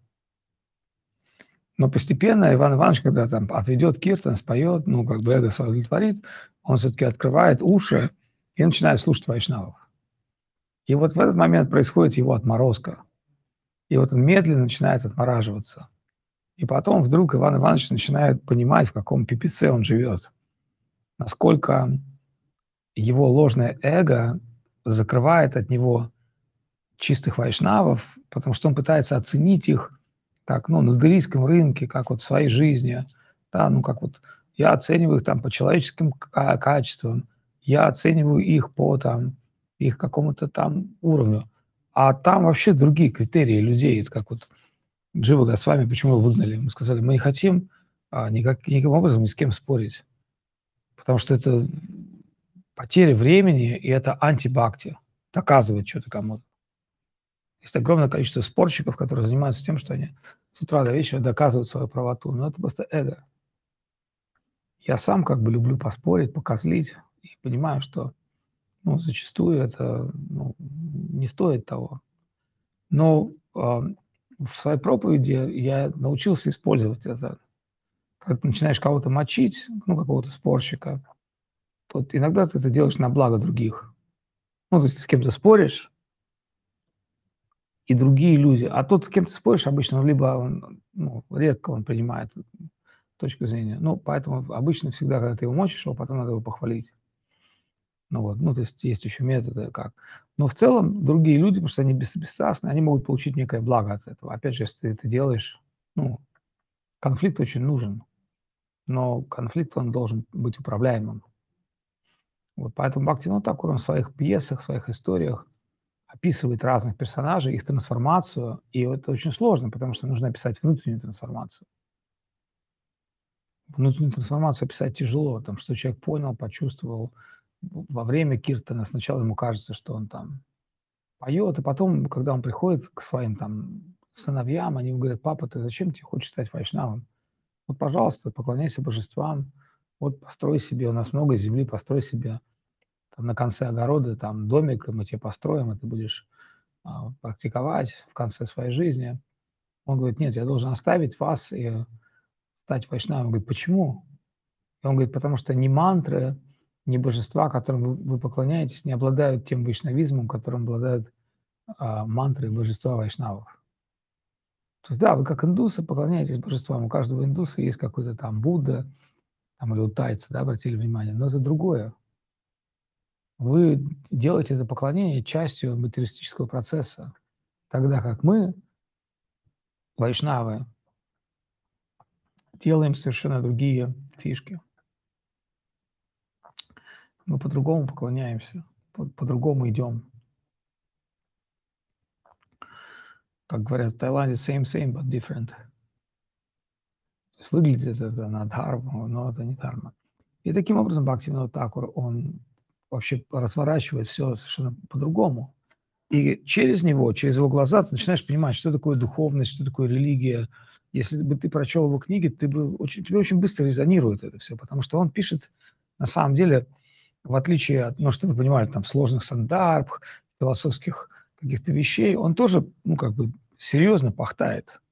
Но постепенно Иван Иванович, когда там отведёт киртан, споёт, ну, как бы эго своё удовлетворит, он всё-таки открывает уши и начинает слушать вайшнавов. И вот в этот момент происходит его отморозка. И вот он медленно начинает отмораживаться. И потом вдруг Иван Иванович начинает понимать, в каком пипеце он живёт. Насколько его ложное эго закрывает от него чистых вайшнавов, потому что он пытается оценить их как, ну, на буддийском рынке, как вот в своей жизни. Да, ну, как вот я оцениваю их там по человеческим ка качествам, я оцениваю их по там их какому-то там уровню. А там вообще другие критерии людей. Это как вот Джива Госвами, почему его выгнали? Ему сказали: "Мы не хотим, а, никак никаким образом ни с кем спорить". Потому что это потеря времени, и это анти-бхакти- доказывать чё-то кому-то. Есть огромное количество спорщиков, которые занимаются тем, что они с утра до вечера доказывают свою правоту, но это просто эго. Я сам как бы люблю поспорить, покозлить и понимаю, что, ну, зачастую это, ну, не стоит того. Но, а, в своей проповеди я научился использовать это. Когда ты начинаешь кого-то мочить, ну, какого-то спорщика, то иногда ты это делаешь на благо других. Ну, то есть ты с кем-то споришь, и другие люди, а тот, с кем ты споришь, обычно он либо он, ну, редко он принимает точку зрения. Ну, поэтому обычно всегда, когда ты его мочишь, его потом надо его похвалить. Ну вот, ну, то есть есть еще методы как. Но в целом другие люди, потому что они беспристрастны, они могут получить некое благо от этого. Опять же, если ты это делаешь, ну, конфликт очень нужен, но конфликт, он должен быть управляемым. Вот поэтому Бхактивинода Такур, он в своих пьесах, в своих историях описывает разных персонажей, их трансформацию. И это очень сложно, потому что нужно описать внутреннюю трансформацию. Внутреннюю трансформацию описать тяжело, там, что человек понял, почувствовал во время киртана. Сначала ему кажется, что он там поет, и потом, когда он приходит к своим там сыновьям, они ему говорят: "Папа, ты зачем тебе хочешь стать вайшнавом? Вот, пожалуйста, поклоняйся божествам, вот построй себе, у нас много земли, построй себе там на конце огорода там домик, и мы тебе построим, и ты будешь а, практиковать в конце своей жизни". Он говорит: "Нет, я должен оставить вас и стать вайшнавом". Он говорит: "Почему?" И он говорит: "Потому что ни мантры, ни божества, которым вы вы поклоняетесь, не обладают тем вайшнавизмом, которым обладают, а, мантры и божества вайшнавов". То есть да, вы как индусы поклоняетесь божествам, у каждого индуса есть какой-то там Будда, там, или у тайца, да, обратили внимание, но это другое. Вы делаете это поклонение частью материалистического процесса, тогда как мы, вайшнавы, делаем совершенно другие фишки. Мы по-другому поклоняемся, по по-другому идем. Как говорят в Таиланде: "Same same, but different". То есть выглядит это на дхарму, но это не дхарма. И таким образом Бхактивинода Такур, он вообще разворачивает все совершенно по-другому. И через него, через его глаза ты начинаешь понимать, что такое духовность, что такое религия. Если бы ты прочел его книги, ты бы очень тебе очень быстро резонирует это все, потому что он пишет, на самом деле, в отличие от, ну, чтобы вы понимали, там, сложных сандарбх, философских каких-то вещей, он тоже, ну, как бы серьезно пахтает.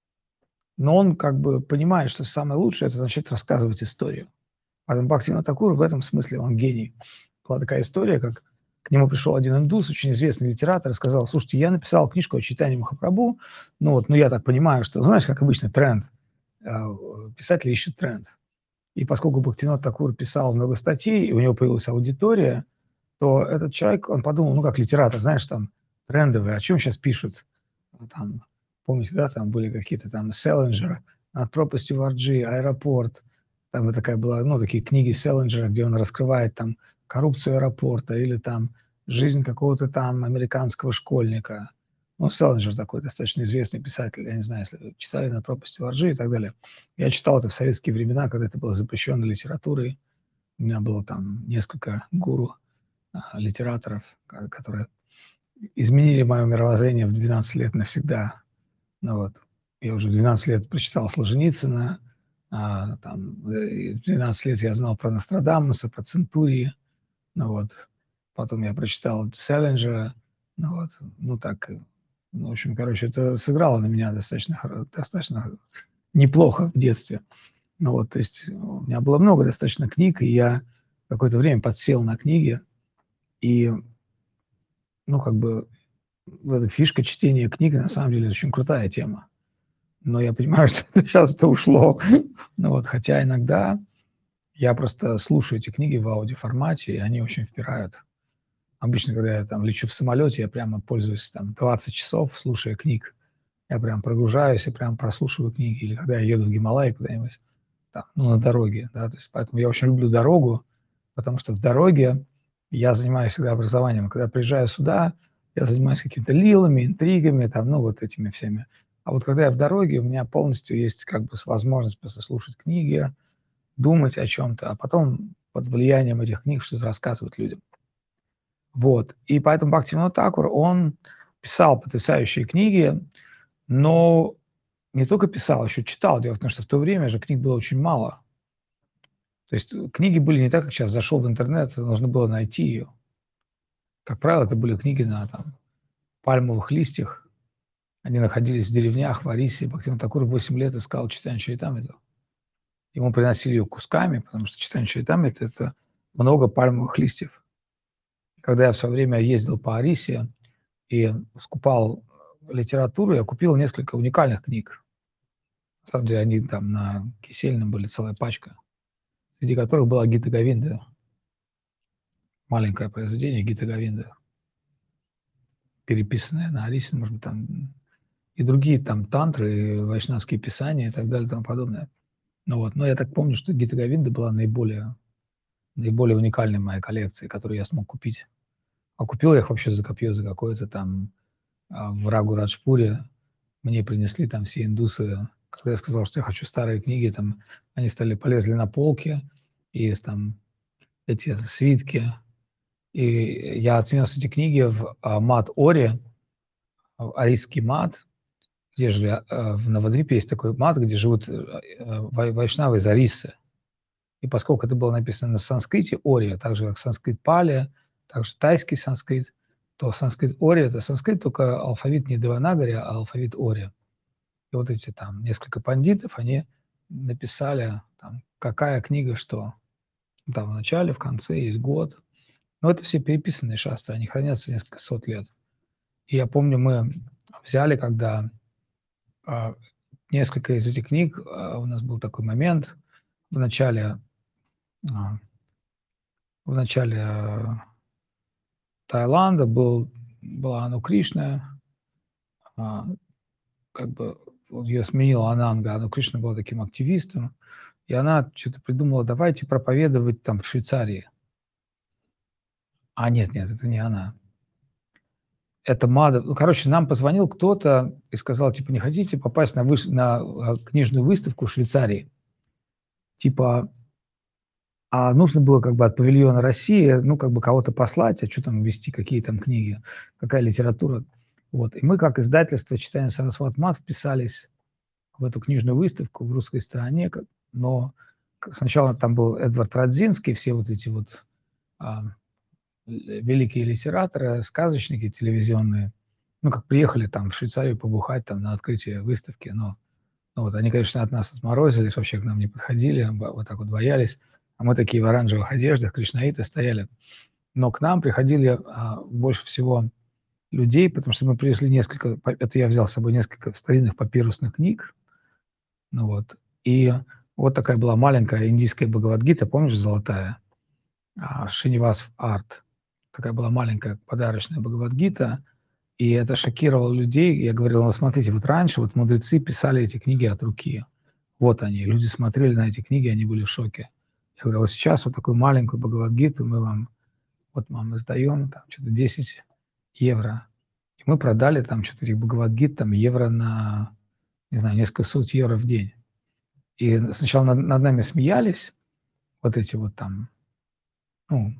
Но он как бы понимает, что самое лучшее — это начать рассказывать историю. А Бхактивинода Такур в этом смысле он гений. Была такая история, как к нему пришел один индус, очень известный литератор, и сказал: "Слушайте, я написал книжку о читании Махапрабху, ну вот, ну я так понимаю, что, знаешь, как обычно, тренд, а, писатели ищут тренд". И поскольку Бхактивинода Такур писал много статей, и у него появилась аудитория, то этот человек, он подумал, ну, как литератор, знаешь, там, трендовый, о чем сейчас пишут? Ну, там, помните, да, там были какие-то там Селлинджер, "Над пропастью ворджи", "Аэропорт". Там вот такая была, ну, такие книги Селлинджера, где он раскрывает там коррупцию аэропорта или там жизнь какого-то там американского школьника. Ну, Селлинджер такой достаточно известный писатель, я не знаю, если вы читали "Над пропастью ворджи" и так далее. Я читал это в советские времена, когда это было запрещенной литературой. У меня было там несколько гуру, а, литераторов, ка которые изменили мое мировоззрение в двенадцать лет навсегда. Ну вот. Я уже в двенадцать лет прочитал Солженицына, а, там, э, в двенадцать лет я знал про Нострадамуса, про Центурии. Ну вот. Потом я прочитал Селлинджера. Ну вот. Ну так, э, ну, в общем, короче, это сыграло на меня достаточно хоро достаточно неплохо в детстве. Ну вот, то есть у меня было много достаточно книг, и я какое-то время подсел на книги. И, ну, как бы, вот эта фишка чтения книг, на самом деле, очень крутая тема. Но я понимаю, что сейчас это ушло. Ну вот, хотя иногда я просто слушаю эти книги в аудиоформате, и они очень впирают. Обычно, когда я там лечу в самолете, я прямо пользуюсь там двадцать часов, слушая книг. Я прям прогружаюсь и прям прослушиваю книги. Или когда я еду в Гималаи куда-нибудь, там, ну, на дороге, да, то есть поэтому я очень люблю дорогу, потому что в дороге я занимаюсь всегда образованием. Когда приезжаю сюда, я занимаюсь какими-то лилами, интригами, там, ну, вот этими всеми. А вот когда я в дороге, у меня полностью есть как бы возможность просто слушать книги, думать о чем-то, а потом под влиянием этих книг что-то рассказывать людям. Вот. И поэтому Бхактивинода Такур, он писал потрясающие книги, но не только писал, еще читал. Дело в том, что в то время же книг было очень мало. То есть э, книги были не так, как сейчас. Зашел в интернет, нужно было найти ее. Как правило, это были книги на там, пальмовых листьях. Они находились в деревнях, в Арисе. Бхактивinoda Такур восемь лет искал Чайтанью Чаритамриту. Ему приносили ее кусками, потому что Чайтанья Чаритамрита – это много пальмовых листьев. Когда я в свое время ездил по Арисе и скупал литературу, я купил несколько уникальных книг. На самом деле они там на кисельном были целая пачка, среди которых была Гита Говинда, маленькое произведение Гита Говинда, переписанное на Арисе, может быть, там и другие там тантры, и вайшнавские писания и так далее и тому подобное. Ну вот, но я так помню, что Гита Говинда была наиболее, наиболее уникальной в моей коллекции, которую я смог купить. А купил я их вообще за копье, за какое-то там а, в Рагу-Раджпуре. Мне принесли там все индусы. Когда я сказал, что я хочу старые книги, там они стали полезли на полки, и есть там эти свитки. И я отнес эти книги в а, мат-Ори, в арийский мат, где жили, а, в Навадвипе есть такой мат, где живут э, э, вай- вайшнавы из Арисы. И поскольку это было написано на санскрите Ори, так же как санскрит Пали, также тайский санскрит, то санскрит Ори – это санскрит, только алфавит не Деванагари, а алфавит Ори. И вот эти там несколько пандитов, они написали, там, какая книга что. Там в начале, в конце есть год. Но это все переписанные шастры, они хранятся несколько сот лет. И я помню, мы взяли, когда а, несколько из этих книг, а, у нас был такой момент в начале, а, в начале а, Таиланда был, была Ану Кришна, а, как бы вот ее сменила Ананга. Ану Кришна была таким активистом, и она что-то придумала, давайте проповедовать там в Швейцарии. А нет, нет, это не она. Это Мада. Ну, короче, нам позвонил кто-то и сказал, типа, не хотите попасть на, выш... на а, книжную выставку в Швейцарии? Типа, а нужно было как бы от павильона России, ну, как бы кого-то послать, а что там вести, какие там книги, какая литература. Вот. И мы, как издательство «Читание Сарасват Мат», вписались в эту книжную выставку в русской стороне, как- но к- сначала там был Эдвард Радзинский, все вот эти вот а, л- великие литераторы, сказочники телевизионные, ну, как приехали там в Швейцарию побухать там на открытии выставки, но ну, вот они, конечно, от нас отморозились, вообще к нам не подходили, б- вот так вот боялись, а мы такие в оранжевых одеждах, кришнаиты стояли. Но к нам приходили а, больше всего людей, потому что мы привезли несколько, па- это я взял с собой несколько старинных папирусных книг, ну вот, и вот такая была маленькая индийская Бхагавад-гита, помнишь, золотая, а, Шинивас Арт, такая была маленькая подарочная Бхагавад-гита, и это шокировало людей. Я говорил: "Ну, смотрите, вот раньше вот мудрецы писали эти книги от руки. Вот они". Люди смотрели на эти книги, они были в шоке. Я говорю: "А вот сейчас вот такую маленькую Бхагавад-гиту мы вам вот вам издаем, там чё-то десять евро". И мы продали там что-то этих Бхагавад-гит там евро на, не знаю, несколько сот евро в день. И сначала над над нами смеялись вот эти вот там, ну,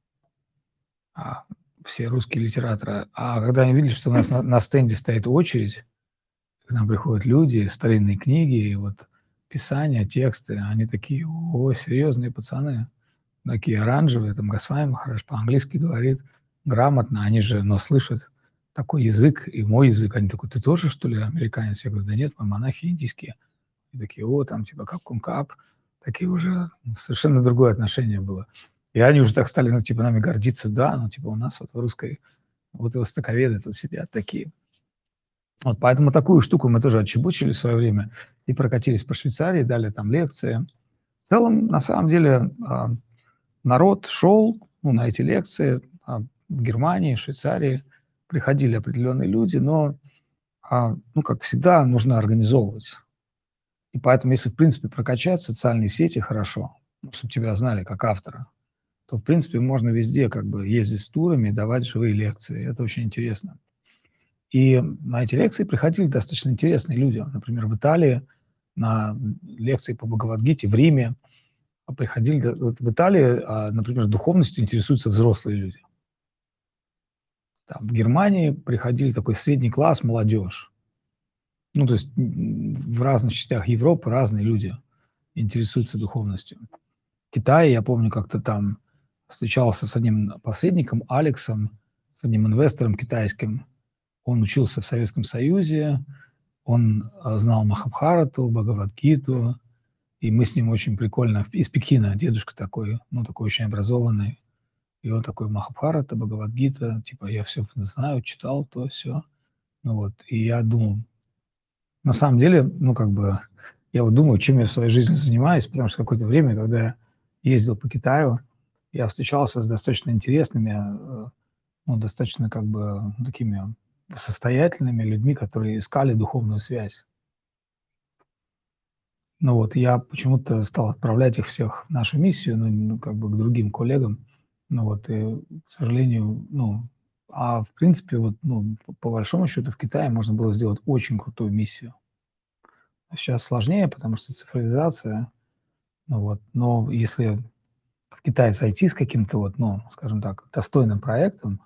а, все русские литераторы. А когда они видели, что у нас на на стенде стоит очередь, к нам приходят люди, старинные книги, и вот писания, тексты, они такие: "О, серьезные пацаны". Такие оранжевые, там Госвами Махарадж по-английски говорит грамотно, они же, но слышат такой язык и мой язык. Они такой: "Ты тоже, что ли, американец?" Я говорю: "Да нет, мы монахи индийские". И такие: "О, там типа кап-кум-кап". Такие уже совершенно другое отношение было. И они уже так стали, ну, типа, нами гордиться. Да, ну, типа, у нас вот в русской вот востоковеды тут сидят такие. Вот поэтому такую штуку мы тоже отчебучили в свое время и прокатились по Швейцарии, дали там лекции. В целом, на самом деле, а, народ шел, ну, на эти лекции. А, в Германии, Швейцарии приходили определенные люди, но, а, ну, как всегда, нужно организовывать. И поэтому, если, в принципе, прокачать социальные сети хорошо, ну, чтобы тебя знали как автора, то, в принципе, можно везде как бы ездить с турами и давать живые лекции. Это очень интересно. И на эти лекции приходили достаточно интересные люди. Например, в Италии на лекции по Бхагавад-гите, в Риме а, приходили, д вот в Италии, а, например, духовностью интересуются взрослые люди. Там в Германии приходили такой средний класс, молодежь. Ну, то есть, м, в разных частях Европы разные люди интересуются духовностью. Китае. Я помню, как-то там встречался с одним посредником, Алексом, с одним инвестором китайским. Он учился в Советском Союзе, он, а, знал Махабхарату, Бхагавад-гиту, и мы с ним очень прикольно из Пекина, дедушка такой, ну, такой очень образованный. И он такой: "Махабхарата, Бхагавад-гита, типа, я всё знаю, читал то, сё". Ну вот, и я думал на самом деле, ну, как бы, я вот думаю, чем я в своей жизни занимаюсь, потому что какое-то время, когда я ездил по Китаю, я встречался с достаточно интересными, э, ну, достаточно, как бы, такими состоятельными людьми, которые искали духовную связь. Ну вот, я почему-то стал отправлять их всех в нашу миссию, ну ну, как бы к другим коллегам. Ну вот, и, к сожалению, ну, а в принципе, вот, ну, по по большому счету, в Китае можно было сделать очень крутую миссию. Щас сложнее, потому что цифровизация. Ну вот, но если в Китай зайти с каким-то вот, ну, скажем так, достойным проектом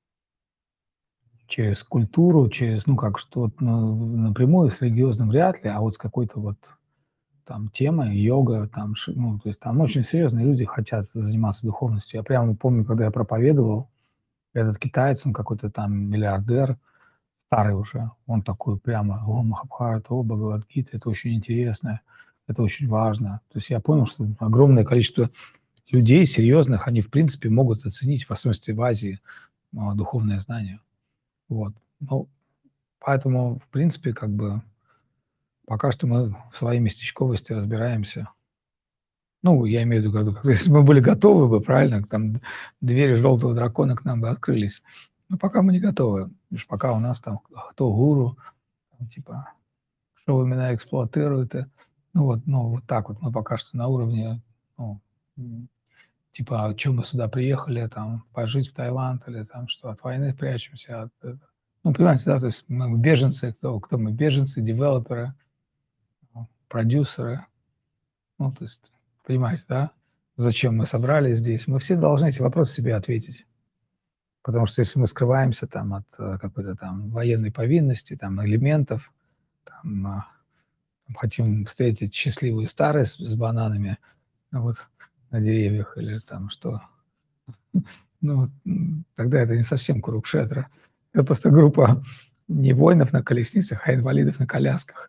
через культуру, через, ну, как, что вот, ну, напрямую с религиозным вряд ли, а вот с какой-то вот там темой йога, там, ш ну, то есть там очень серьезные люди хотят заниматься духовностью. Я прямо помню, когда я проповедовал, этот китаец, он какой-то там миллиардер, старый уже, он такой прямо: "О, Махабхарата, о, Бхагавад-гита, это очень интересно, это очень важно". То есть я понял, что огромное количество людей серьезных, они, в принципе, могут оценить, в особенности в Азии, а, духовное знание. Вот. Ну, поэтому, в принципе, как бы пока что мы в своей местечковости разбираемся. Ну, я имею в виду, как бы, если бы мы были готовы бы, правильно, там д двери желтого дракона к нам бы открылись. Но пока мы не готовы. Видишь, пока у нас там кто гуру, там типа, что вы меня эксплуатируете. Ну вот, ну, вот так вот мы пока что на уровне, ну, м, типа: "А чё мы сюда приехали, там, пожить в Таиланд или там что, от войны прячемся, от это". Ну, понимаете, да, то есть мы беженцы. Кто кто мы? Беженцы, девелоперы, ну, продюсеры. Ну, то есть, понимаете, да, зачем мы собрались здесь? Мы все должны эти вопросы себе ответить. Потому что если мы скрываемся там от, э, какой-то там военной повинности, там, элементов, там, а, хотим встретить счастливую старость с бананами, вот, на деревьях или там что, ну вот, м, тогда это не совсем Курукшетра. Это просто группа не воинов на колесницах, а инвалидов на колясках.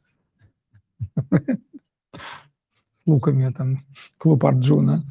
С луками там, клуб Арджуна.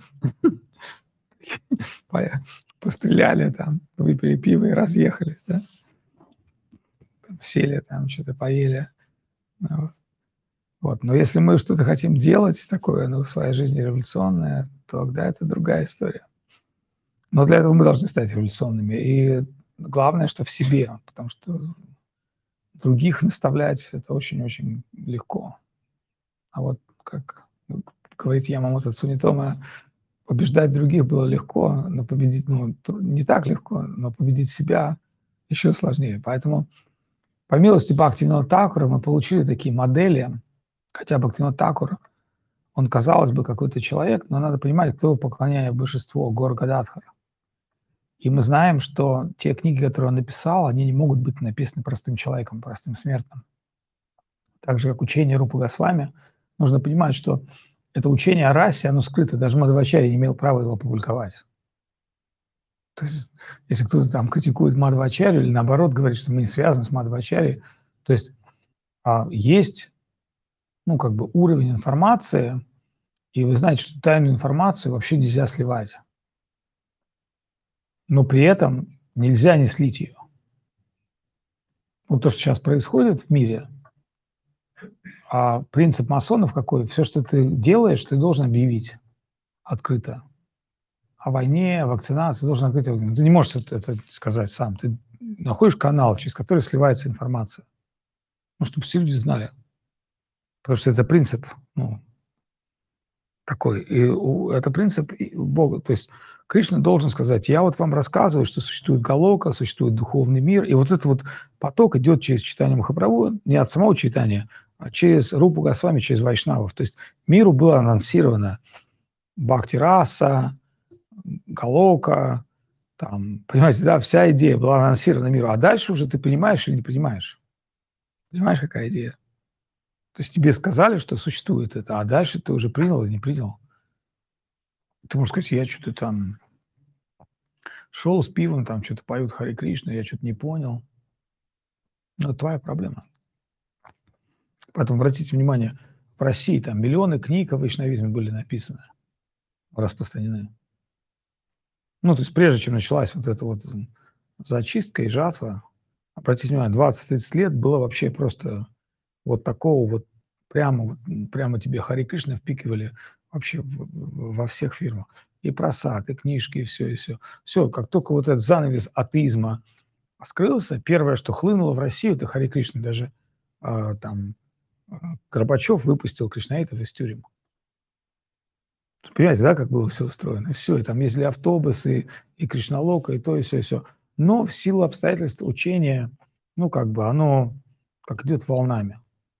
Поэ постреляли там, выпили пиво и разъехались, да. Там сели, там чё-то поели. Ну вот. Вот, но если мы что-то хотим делать такое, ну, в своей жизни революционное, тогда это другая история. Но для этого мы должны стать революционными. И главное, что в себе, потому что других наставлять- это очень-очень легко. А вот как, ну, говорит Ямамото Цунитомо: "Побеждать других было легко, но победить, ну, тр не так легко, но победить себя еще сложнее". Поэтому, по милости Бхактивинода Такура, мы получили такие модели. Хотя Бхактивинод Такур, он, казалось бы, какой-то человек, но надо понимать, кто поклоняет божеству Гора Гададхара. И мы знаем, что те книги, которые он написал, они не могут быть написаны простым человеком, простым смертным. Так же, как учение Рупы Госвами, нужно понимать, что это учение о расе, оно скрыто, даже Мадхвачарья не имел права его опубликовать. То есть, если кто-то там критикует Мадхвачарью или, наоборот, говорит, что мы не связаны с Мадхвачарьей, то есть, а, есть, ну, как бы уровень информации, и вы знаете, что тайную информацию вообще нельзя сливать. Но при этом нельзя не слить ее. Вот то, что щас происходит в мире, а, принцип масонов какой? Всё, что ты делаешь, ты должен объявить открыто. О войне, о вакцинации ты должен открыто ты не можешь это это сказать сам. Ты находишь канал, через который сливается информация. Ну, чтобы все люди знали. Потому что это принцип, ну такой. И у это принцип и у Бога. То есть Кришна должен сказать: "Я вот вам рассказываю, что существует Галока, существует духовный мир". И вот этот вот поток идет через читание Махапрабху, не от самого читания, а через Рупу Госвами, через вайшнавов. То есть миру было анонсировано бхакти-раса, м, Галока, там, понимаете, да, вся идея была анонсирована миру. А дальше уже ты принимаешь или не принимаешь. Понимаешь, какая идея? То есть тебе сказали, что существует это, а дальше ты уже принял или не принял. Ты можешь сказать: "Я чё-то там шел с пивом, там чё-то поют Харе Кришна, я чё-то не понял". Ну, это твоя проблема. Поэтому обратите внимание, в России там миллионы книг о вайшнавизме были написаны, распространены. Ну, то есть прежде чем началась вот эта вот, м, зачистка и жатва, обратите внимание, двадцать тридцать лет было вообще просто вот такого вот прямо вот, м, прямо тебе Харе Кришна впикивали вообще в в во всех фирмах. И просад, и книжки, и всё, и всё. Всё, как только вот этот занавес атеизма скрылся, первое, что хлынуло в Россию — это Харе Кришна. Даже, а, там, а, Горбачев выпустил кришнаитов из тюрем. Понимаете, да, как было всё устроено? И всё, и там ездили автобусы, и Кришналока, и то, и сё, и сё. Но в силу обстоятельств учение, ну, как бы оно как идет волнами.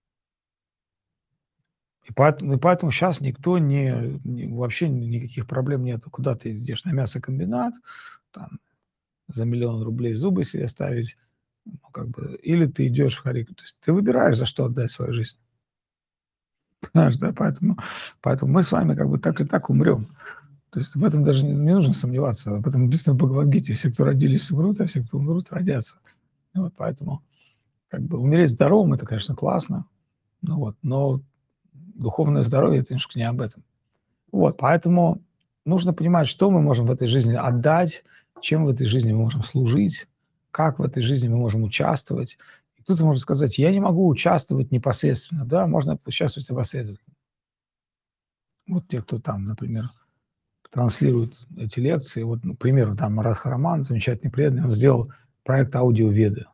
И поэтому и поэтому щас никто не не вообще никаких проблем нету. Куда ты идешь? На мясокомбинат, там за миллион рублей зубы себе ставить, ну, как бы, или ты идешь в Харе, то есть ты выбираешь, за что отдать свою жизнь. Понимаешь, да? Поэтому поэтому мы с вами как бы так и так умрем. То есть в этом даже не не нужно сомневаться. Об этом написано в Бхагавад-гите: "Все, кто родились, умрут, а все, кто умрут, родятся". Вот поэтому как бы умереть здоровым — это, конечно, классно, ну вот, но духовное здоровье — это немножко не об этом. Вот, поэтому нужно понимать, что мы можем в этой жизни отдать, чем в этой жизни мы можем служить, как в этой жизни мы можем участвовать. И кто-то может сказать: "Я не могу участвовать непосредственно". Да, можно поучаствовать опосредованно. Вот те, кто там, например, транслирует эти лекции. Вот, ну, к примеру, там Марат Хараман, замечательный преданный, он сделал проект "Аудиоведы".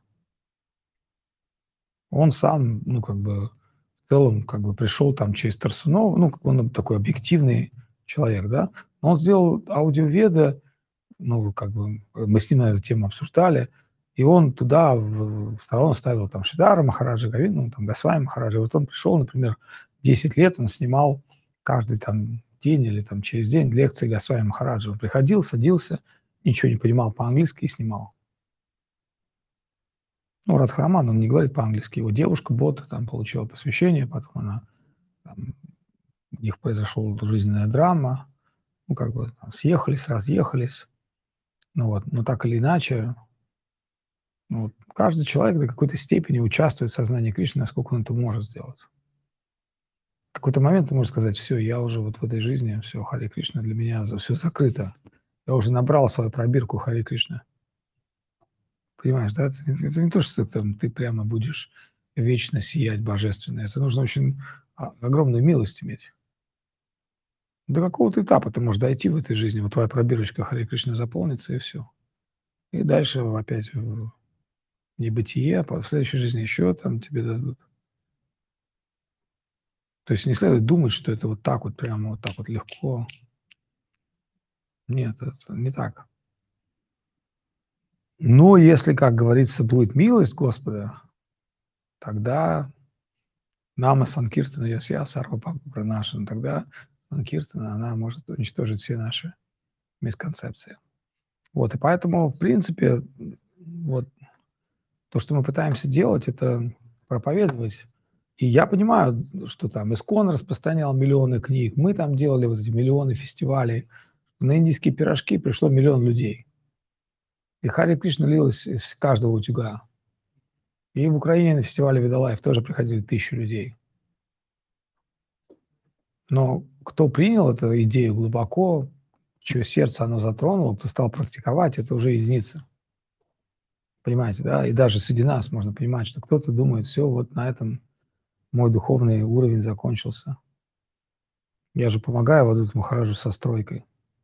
Он сам, ну, как бы, в целом, как бы пришел там через Тарсунова, ну, как бы он такой объективный человек, да. Он сделал "Аудиоведы", ну, как бы мы с ним на эту тему обсуждали, и он туда в в сторонку ставил там Шридхара Махараджа, Говин ну, там Госвами Махараджа. Вот он пришел, например, десять лет он снимал каждый там день или там через день лекции Госвами Махараджа. Он приходил, садился, ничего не понимал по-английски и снимал. Ну, Радхараман, он не говорит по-английски. Его девушка, Бота, там получила посвящение, потом она там, у них произошла жизненная драма, ну, как бы там съехались, разъехались. Ну вот, но так или иначе, ну вот, каждый человек до какой-то степени участвует в сознании Кришны, насколько он это может сделать. В какой-то момент ты можешь сказать: "Всё, я уже вот в этой жизни, всё, Харе Кришна для меня за всё закрыто. Я уже набрал свою пробирку Харе Кришна". Понимаешь, да? Это это не то, что там ты прямо будешь вечно сиять божественно. Это нужно очень о огромную милость иметь. До какого-то этапа ты можешь дойти в этой жизни, вот твоя пробирочка Харе Кришна заполнится, и всё. И дальше в опять в небытие, а в следующей жизни еще там тебе дадут. То есть не следует думать, что это вот так вот, прямо вот так вот легко. Нет, это не так. Но если, как говорится, будет милость Господа, тогда нама санкиртана ясья сарва папа пранашана, тогда санкиртана, она может уничтожить все наши мисконцепции. Вот, и поэтому, в принципе, м, вот то, что мы пытаемся делать — это проповедовать. И я понимаю, что там ИСККОН распространял миллионы книг, мы там делали вот эти миллионы фестивалей. На индийские пирожки пришло миллион людей. И Харе Кришна лилось из каждого утюга. И в Украине на фестивале "Водолаев" тоже приходили тысячи людей. Но кто принял эту идею глубоко, чье сердце оно затронуло, кто стал практиковать — это уже единицы. Понимаете, да? И даже среди нас можно понимать, что кто-то думает: "Всё, вот на этом мой духовный уровень закончился". Я же помогаю вот этому Махараджу со стройкой.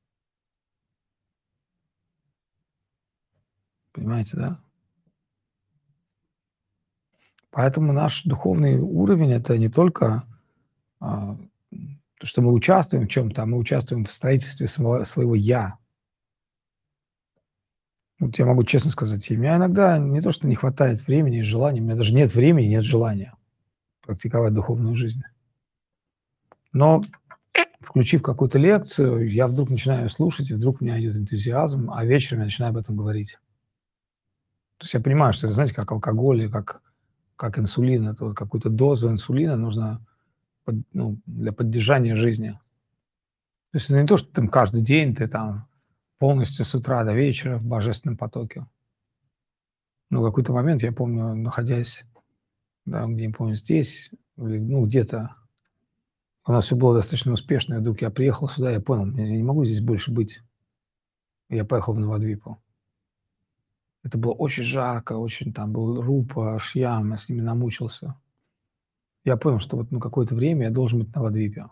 Понимаете, да? Поэтому наш духовный уровень — это не только, а, м, то, что мы участвуем в чём-то, а мы участвуем в строительстве самого своего "я". Вот я могу честно сказать, и у меня иногда не то что не хватает времени и желания, у меня даже нет времени, нет желания практиковать духовную жизнь. Но, включив какую-то лекцию, я вдруг начинаю слушать, и вдруг у меня идет энтузиазм, а вечером я начинаю об этом говорить. То есть я понимаю, что это, знаете, как алкоголь и как как инсулин. Это вот какую-то дозу инсулина нужно под ну, для поддержания жизни. То есть это не то, что там каждый день ты там полностью с утра до вечера в божественном потоке. Но в какой-то момент, я помню, находясь, да, где, не помню, здесь или, ну, где-то, у нас все было достаточно успешно, и вдруг я приехал сюда, я понял, я не могу здесь больше быть. Я поехал в Новодвипу. Это было очень жарко, очень там был Рупа, Шьям, я с ними намучился. Я понял, что вот, ну, какое-то время я должен быть в Новодвипе.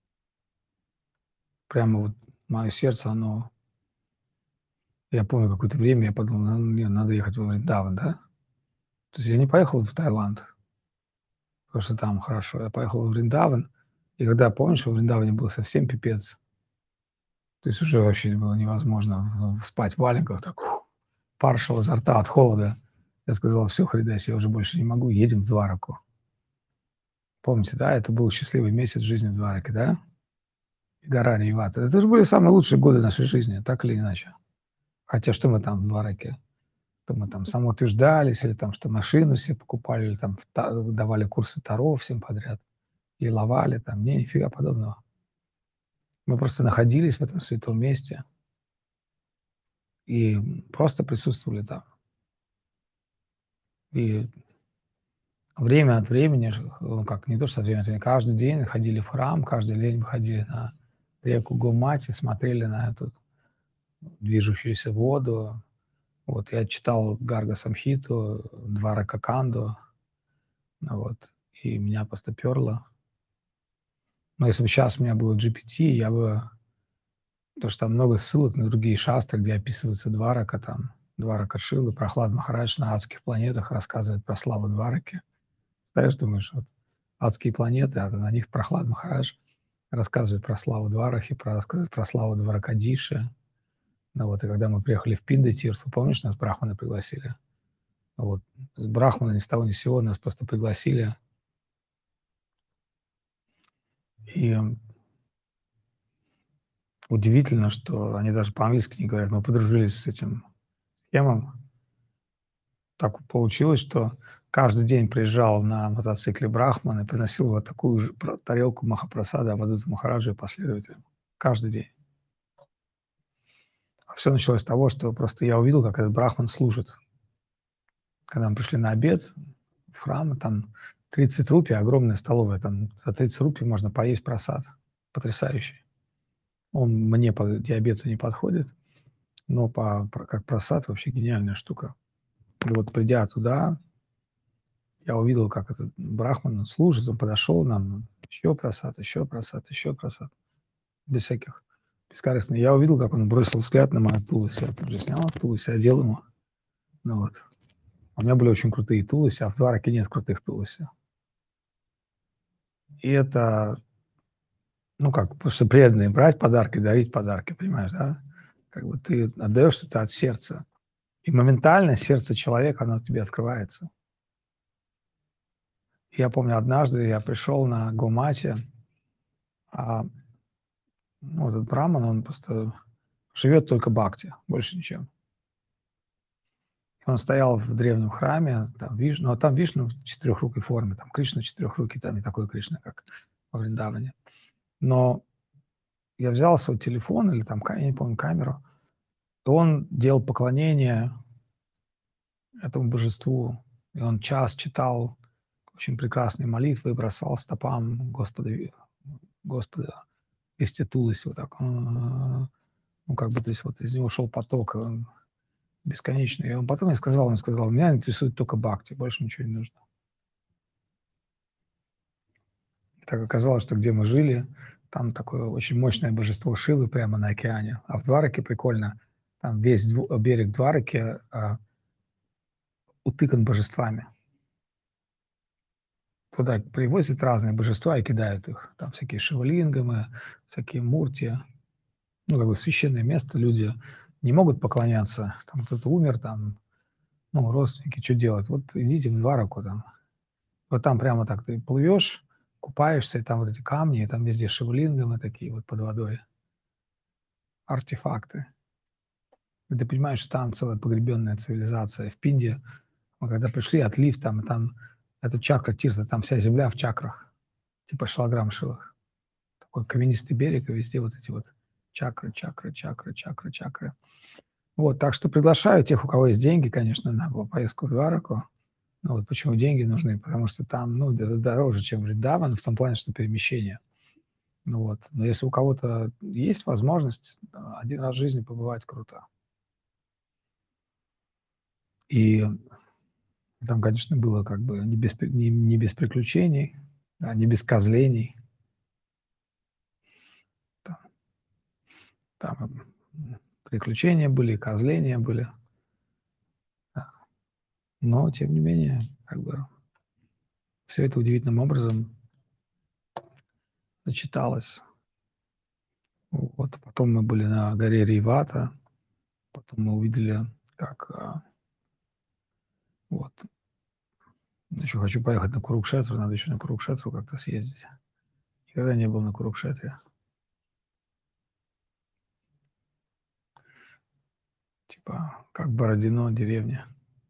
Прямо вот мое сердце, оно я помню, какое-то время я подумал: "Ну, мне надо ехать во Вриндаван", да. То есть я не поехал в Таиланд, потому что там хорошо. Я поехал во Вриндаван, и когда, помнишь, во Вриндаване было совсем пипец. То есть уже вообще было невозможно, ну, спать в валенках, так пар шел изо рта от холода. Я сказал: "Всё, Хридайс, я уже больше не могу, едем в Двараку". Помните, да, это был счастливый месяц жизни в Двараке, да? И гора Ревата. Это же были самые лучшие годы нашей жизни, так или иначе. Хотя что мы там в Двараке? Что мы там самоутверждались, или там что машину себе покупали, или там та давали курсы Таро всем подряд, лиловали там. Не, нифига подобного. Мы просто находились в этом святом месте и просто присутствовали там. И время от времени, ж ну, как, не то что от времени от времени, каждый день ходили в храм, каждый день выходили на реку Гомати, смотрели на эту движущуюся воду. Вот я читал Гарга Самхиту, Дварака Канду, вот, и меня просто пёрло. Но если бы щас у меня было джи пи ти, я бы потому что там много ссылок на другие шастры, где описывается Дварака, там, Дварака Шилы, Прахлад Махарадж на адских планетах рассказывает про славу Двараки. Знаешь, думаешь, вот адские планеты, а на них Прахлад Махарадж рассказывает про славу Дварахи, про рассказывает про славу Дваракадиши. Ну вот, и когда мы приехали в Пинда-Тирсу, помнишь, нас брахманы пригласили? Вот. С брахманы ни с того ни с сего нас просто пригласили. И удивительно, что они даже по-английски не говорят. Мы подружились с этим Хемом. Так получилось, что каждый день приезжал на мотоцикле брахман и приносил вот такую же пра тарелку Махапрасада Авадута Махараджи и последователям. Каждый день. А всё началось с того, что просто я увидел, как этот брахман служит. Когда мы пришли на обед в храм, там тридцать рупий, огромная столовая, там за тридцать рупий можно поесть прасад. Потрясающий. Он мне по диабету не подходит, но по про как прасад вообще гениальная штука. И вот придя туда, я увидел, как этот брахман служит. Он подошел нам: "Еще прасад, еще прасад, еще прасад". Без всяких бескорыстно. Я увидел, как он бросил взгляд на мою тулуси. Я тут же снял тулуси, одел ему. Ну вот. У меня были очень крутые тулуси, а в Двараке нет крутых тулуси. И это ну как, потому что преданные брать подарки, дарить подарки, понимаешь, да? Как бы ты отдаешь что-то от сердца, и моментально сердце человека, оно тебе открывается. Я помню, однажды я пришел на Гомати, а, ну, этот браман, он просто живет только бхакти, больше ничем. Он стоял в древнем храме, там Вишну, а там Вишну в четырехрукой форме, там Кришна четырехрукий, там не такой Кришна, как во Вриндаване. Но я взял свой телефон или там ка я не помню, камеру, и он делал поклонение этому божеству. И он час читал очень прекрасные молитвы и бросал стопам Господа Ви Господа вести тулуси вот так. А. Ну, как бы, то есть вот из него шел поток, э, бесконечный. И он потом мне сказал, он сказал: "Меня интересует только бхакти, больше ничего не нужно". Так оказалось, что где мы жили, там такое очень мощное божество Шивы прямо на океане. А в Двараке прикольно, там весь дв берег Двараки, а утыкан божествами. Туда привозят разные божества и кидают их. Там всякие шивалингамы, всякие мурти. Ну, как бы священное место. Люди не могут поклоняться. Там кто-то умер, там, ну, родственники, чё делать? Вот идите в Двараку там. Вот там прямо так ты плывешь, купаешься, и там вот эти камни, и там везде шивалингамы такие вот под водой. Артефакты. И ты понимаешь, что там целая погребенная цивилизация. В Пинде мы когда пришли, отлив там, и там эта чакра Тирта, там вся земля в чакрах, типа шалаграм Шивах. такой каменистый берег, и везде вот эти вот чакры, чакры, чакры, чакры, чакры. Вот, так что приглашаю тех, у кого есть деньги, конечно, на по поездку в Двараку. Ну вот почему деньги нужны? Потому что там, ну, д дороже, чем Вриндаван, в том плане, что перемещение. Ну вот, но если у кого-то есть возможность, а, один раз в жизни побывать круто. И там, конечно, было как бы не без пр не не без приключений, да, не без козлений. Там там, м, приключения были, козления были. Да. Но тем не менее, как бы все это удивительным образом сочеталось. Вот. Потом мы были на горе Рейвата, потом мы увидели, как, а, вот. Еще хочу поехать на Курукшетру, надо еще на Курукшетру как-то съездить. Никогда не был на Курукшетре. Типа, как Бородино, деревня.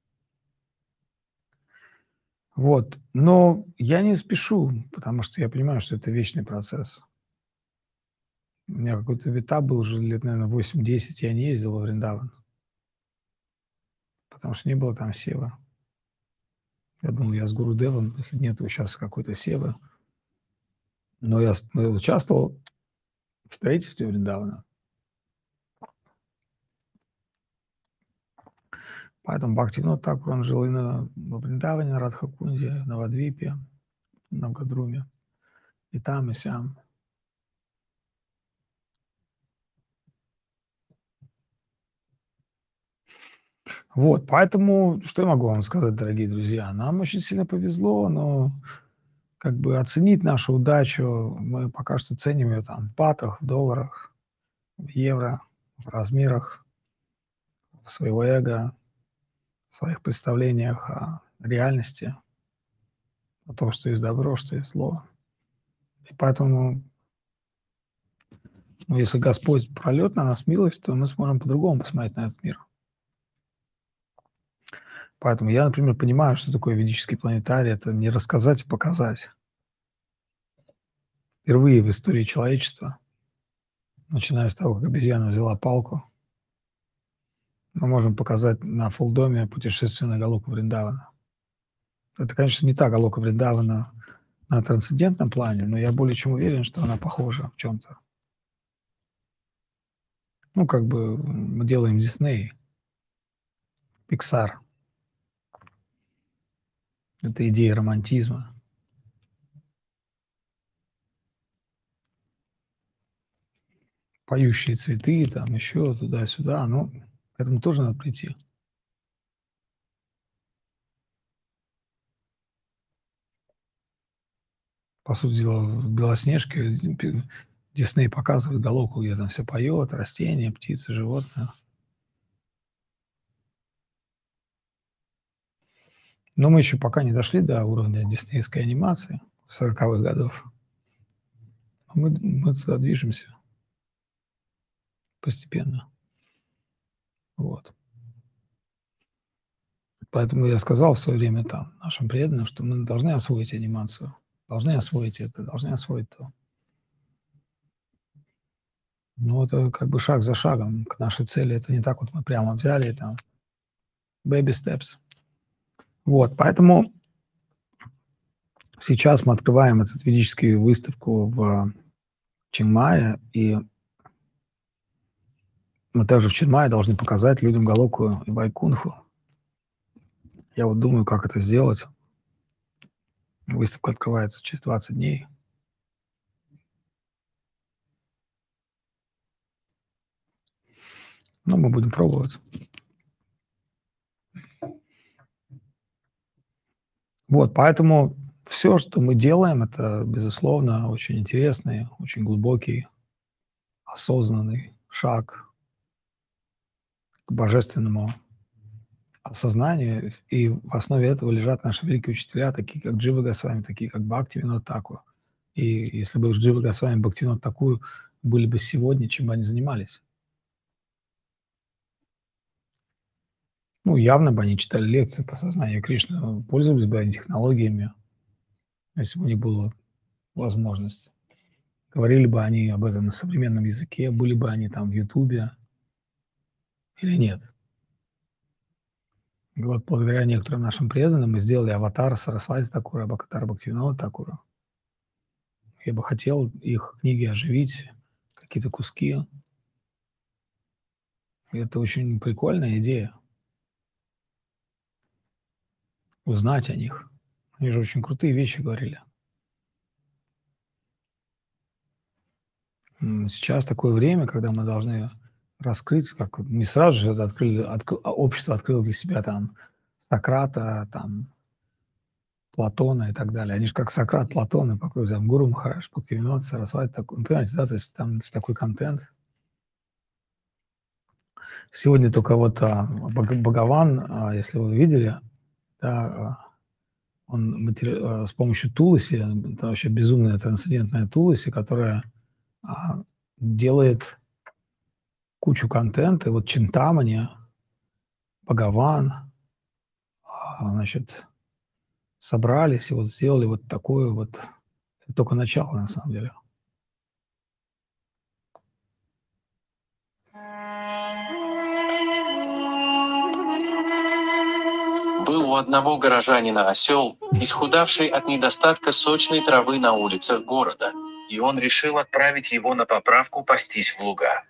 Вот, но я не спешу, потому что я понимаю, что это вечный процесс. У меня какой-то этап был уже лет, наверное, восемь-десять, я не ездил во Вриндаван, потому что не было там севы. Я думал, я с Гурудевом, если нету сейчас какой-то севы. Но я с но я участвовал в строительстве Вриндавана. Поэтому Бхактивинод Такур, он жил и на во Вриндаване, на Радхакунде, на Навадвипе, Навгадруме, и там, и сям. Вот, поэтому что я могу вам сказать, дорогие друзья? Нам очень сильно повезло, но как бы оценить нашу удачу мы пока что ценим ее там в батах, в долларах, в евро, в размерах своего эго, в своих представлениях о реальности, о том, что есть добро, что есть зло. И поэтому, ну, если Господь прольет на нас милость, то мы сможем по-другому посмотреть на этот мир. Поэтому я, например, понимаю, что такое ведический планетарий. Это не рассказать, а показать. Впервые в истории человечества, начиная с того, как обезьяна взяла палку, мы можем показать на фулдоме путешествие на Галоку Вриндавана. Это, конечно, не та Галока Вриндавана на трансцендентном плане, но я более чем уверен, что она похожа в чем-то. Ну, как бы мы делаем Дисней, Pixar. Это идея романтизма. Поющие цветы, там еще туда-сюда, но к этому тоже надо прийти. По сути дела, в «Белоснежке» пи Дисней показывает Галоку, где там всё поет, растения, птицы, животные. Но мы еще пока не дошли до уровня диснеевской анимации сороковых годов. Мы мы туда движемся постепенно. Вот. Поэтому я сказал в свое время там нашим преданным, что мы должны освоить анимацию, должны освоить это, должны освоить то. Но это как бы шаг за шагом к нашей цели. Это не так вот мы прямо взяли и там baby steps. Вот, поэтому сейчас мы открываем эту ведическую выставку в Чингмае, и мы также в Чингмае должны показать людям Галоку и Вайкунху. Я вот думаю, как это сделать. Выставка открывается через двадцать дней. Но мы будем пробовать. Вот, поэтому все, что мы делаем, это, безусловно, очень интересный, очень глубокий, осознанный шаг к божественному осознанию. И в основе этого лежат наши великие учителя, такие как Джива Госвами, такие как Бхактивинод Такур. И если бы Джива Госвами и Бхактивинод Такур были бы сегодня, чем бы они занимались? Ну, явно бы они читали лекции по сознанию Кришны, ну, пользовались бы они технологиями, если бы у них была возможность. говорили бы они об этом на современном языке, были бы они там в "Ютубе" или нет? И вот благодаря некоторым нашим преданным мы сделали "Аватара", Сарасвати Такура, Бхактивинода Бхактивинода Такура. Я бы хотел их книги оживить, какие-то куски. И это очень прикольная идея. Узнать о них. Они же очень крутые вещи говорили. М, сейчас такое время, когда мы должны раскрыть, как вот не сразу же это открыли, отк а, общество открыло для себя там Сократа, там Платона и так далее. Они же как Сократ, Платон и покой там Гуру Махарадж, Бхактивинода Сарасвати Такур. Ну, понимаете, да, то есть там с такой контент. Сегодня только вот, а, Бха Бхагаван, а, если вы видели, да, а, он матери а, с помощью Туласи, это вообще безумная трансцендентная Туласи, которая, а, делает кучу контента. И вот Чинтамани, Бхагаван, а, значит, собрались и вот сделали вот такое вот. Это только начало, на самом деле. Был у одного горожанина осел, исхудавший от недостатка сочной травы на улицах города, и он решил отправить его на поправку пастись в луга.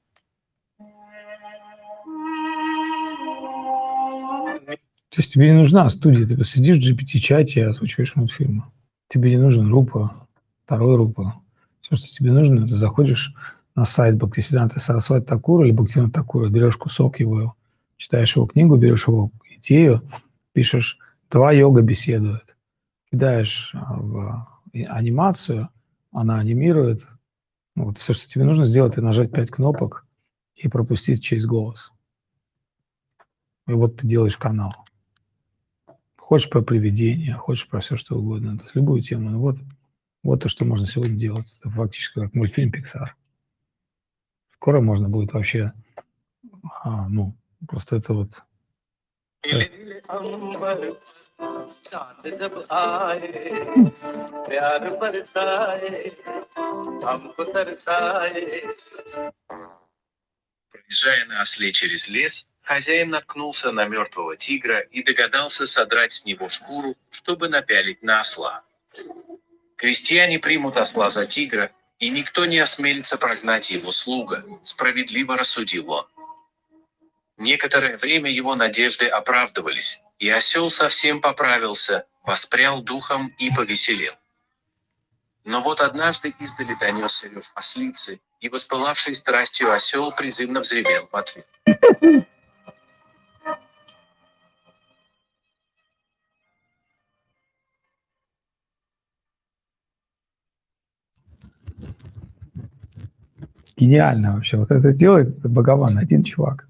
То есть тебе не нужна студия, ты посидишь в джи пи ти-чате и озвучиваешь мультфильмы. Тебе не нужен Рупа, второй Рупа. Все, что тебе нужно, ты заходишь на сайт Бхактисиданты Сарасвати Такура или Бхактивинода Такура, берешь кусок его, читаешь его книгу, берешь его идею, пишешь «Два йога беседуют», кидаешь а, в и анимацию, она анимирует. Ну, вот все, что тебе нужно сделать, это нажать пять кнопок и пропустить через голос. И вот ты делаешь канал. Хочешь про привидения, хочешь про все что угодно, то есть любую тему. Ну вот, вот то, что можно сегодня делать. Это фактически как мультфильм Pixar. Скоро можно будет вообще, а, ну, просто это вот. Э, Проезжая на осле через лес, хозяин наткнулся на мертвого тигра и догадался содрать с него шкуру, чтобы напялить на осла. Крестьяне примут осла за тигра, и никто не осмелится прогнать его слуга, справедливо рассудил он. Некоторое время его надежды оправдывались, и осел совсем поправился, воспрял духом и повеселел. Но вот однажды издали донесся рев ослицы, и воспылавший страстью осел призывно взревел в ответ. Гениально вообще. Вот это делает Бхагаван, один чувак.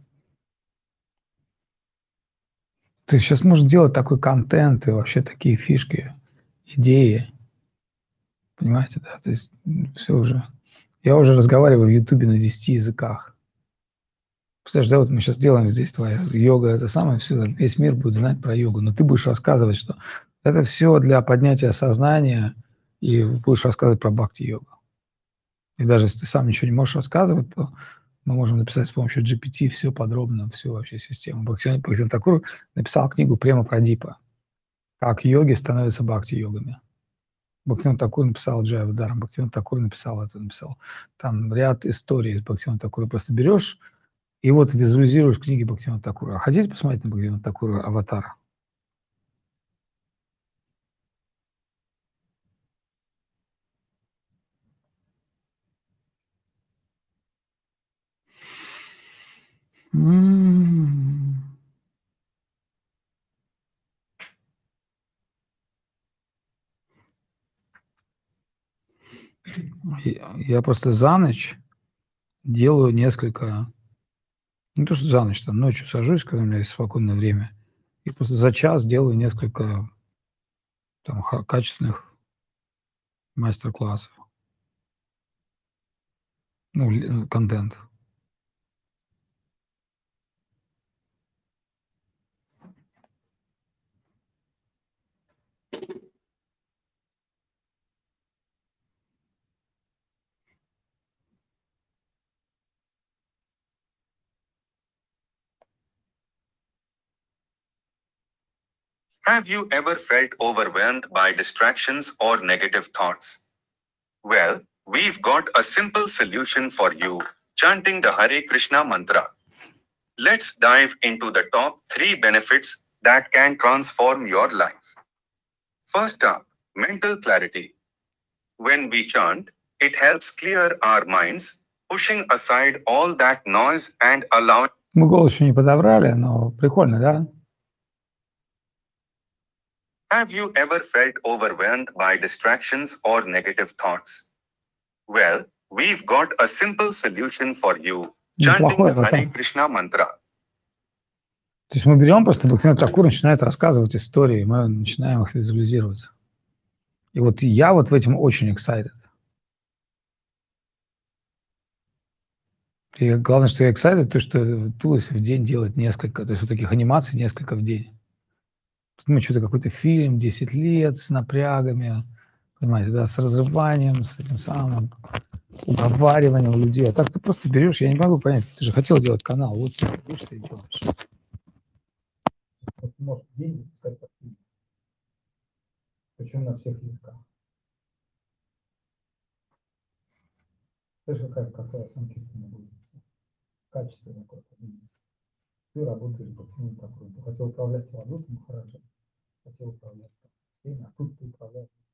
Ты сейчас можешь делать такой контент и вообще такие фишки, идеи. Понимаете, да? То есть все уже. Я уже разговариваю в "Ютубе" на десяти языках. Представляешь, да, вот мы сейчас делаем здесь твоя йога, это самое, все, весь мир будет знать про йогу, но ты будешь рассказывать, что это все для поднятия сознания, и будешь рассказывать про бхакти-йогу. И даже если ты сам ничего не можешь рассказывать, то мы можем написать с помощью джи пи ти все подробно, всю вообще систему. Бхактивинода Бхактивинода Такур написал книгу Према Прадипа "Как йоги становятся бхакти-йогами". Бхактивинода Такур написал Джайавадарам, Бхактивинода Такур написал это, написал. Там ряд историй из Бхактивинода Такура. Просто берешь и вот визуализируешь книги Бхактивинода Такура. А хотите посмотреть на Бхактивинода Такура "Аватар"? М. Я я просто за ночь делаю несколько, не то что за ночь, там ночью сажусь, когда у меня есть свободное время, и просто за час делаю несколько там ха качественных мастер-классов. Ну, ль э, контент. Have you ever felt overwhelmed by distractions or negative thoughts? Well, we've got a simple solution for you, chanting the Hare Krishna mantra. Let's dive into the top three benefits that can transform your life. First up, mental clarity. When we chant, it helps clear our minds, pushing aside all that noise and allowing. Мы голос еще не подобрали, но прикольно, да? Have you ever felt overwhelmed by distractions or negative thoughts? Well, we've got a simple solution for you, chanting Неплохой the Hare пока. Krishna mantra. То есть мы берем просто Бхактивинода Такур начинает рассказывать истории, мы начинаем их визуализировать. И вот я вот в этом очень excited. И главное, что я excited, то, что Тулси в день делает несколько, то есть вот таких анимаций несколько в день. Тут мы что-то какой-то фильм, десять лет с напрягами, понимаете, да, с разрыванием, с этим самым уговариванием людей. А так ты просто берешь, я не могу понять, ты же хотел делать канал, вот ты видишь, что ты делаешь. Может деньги пускать по фильму. Причем на всех языках. Знаешь, какая какая санкистная будет? Качественная какая-то. Ты работаешь Бхактивинода Такур. Ты хотел управлять Ладутом Махараджем, хотел управлять всеми, а тут ты управляешь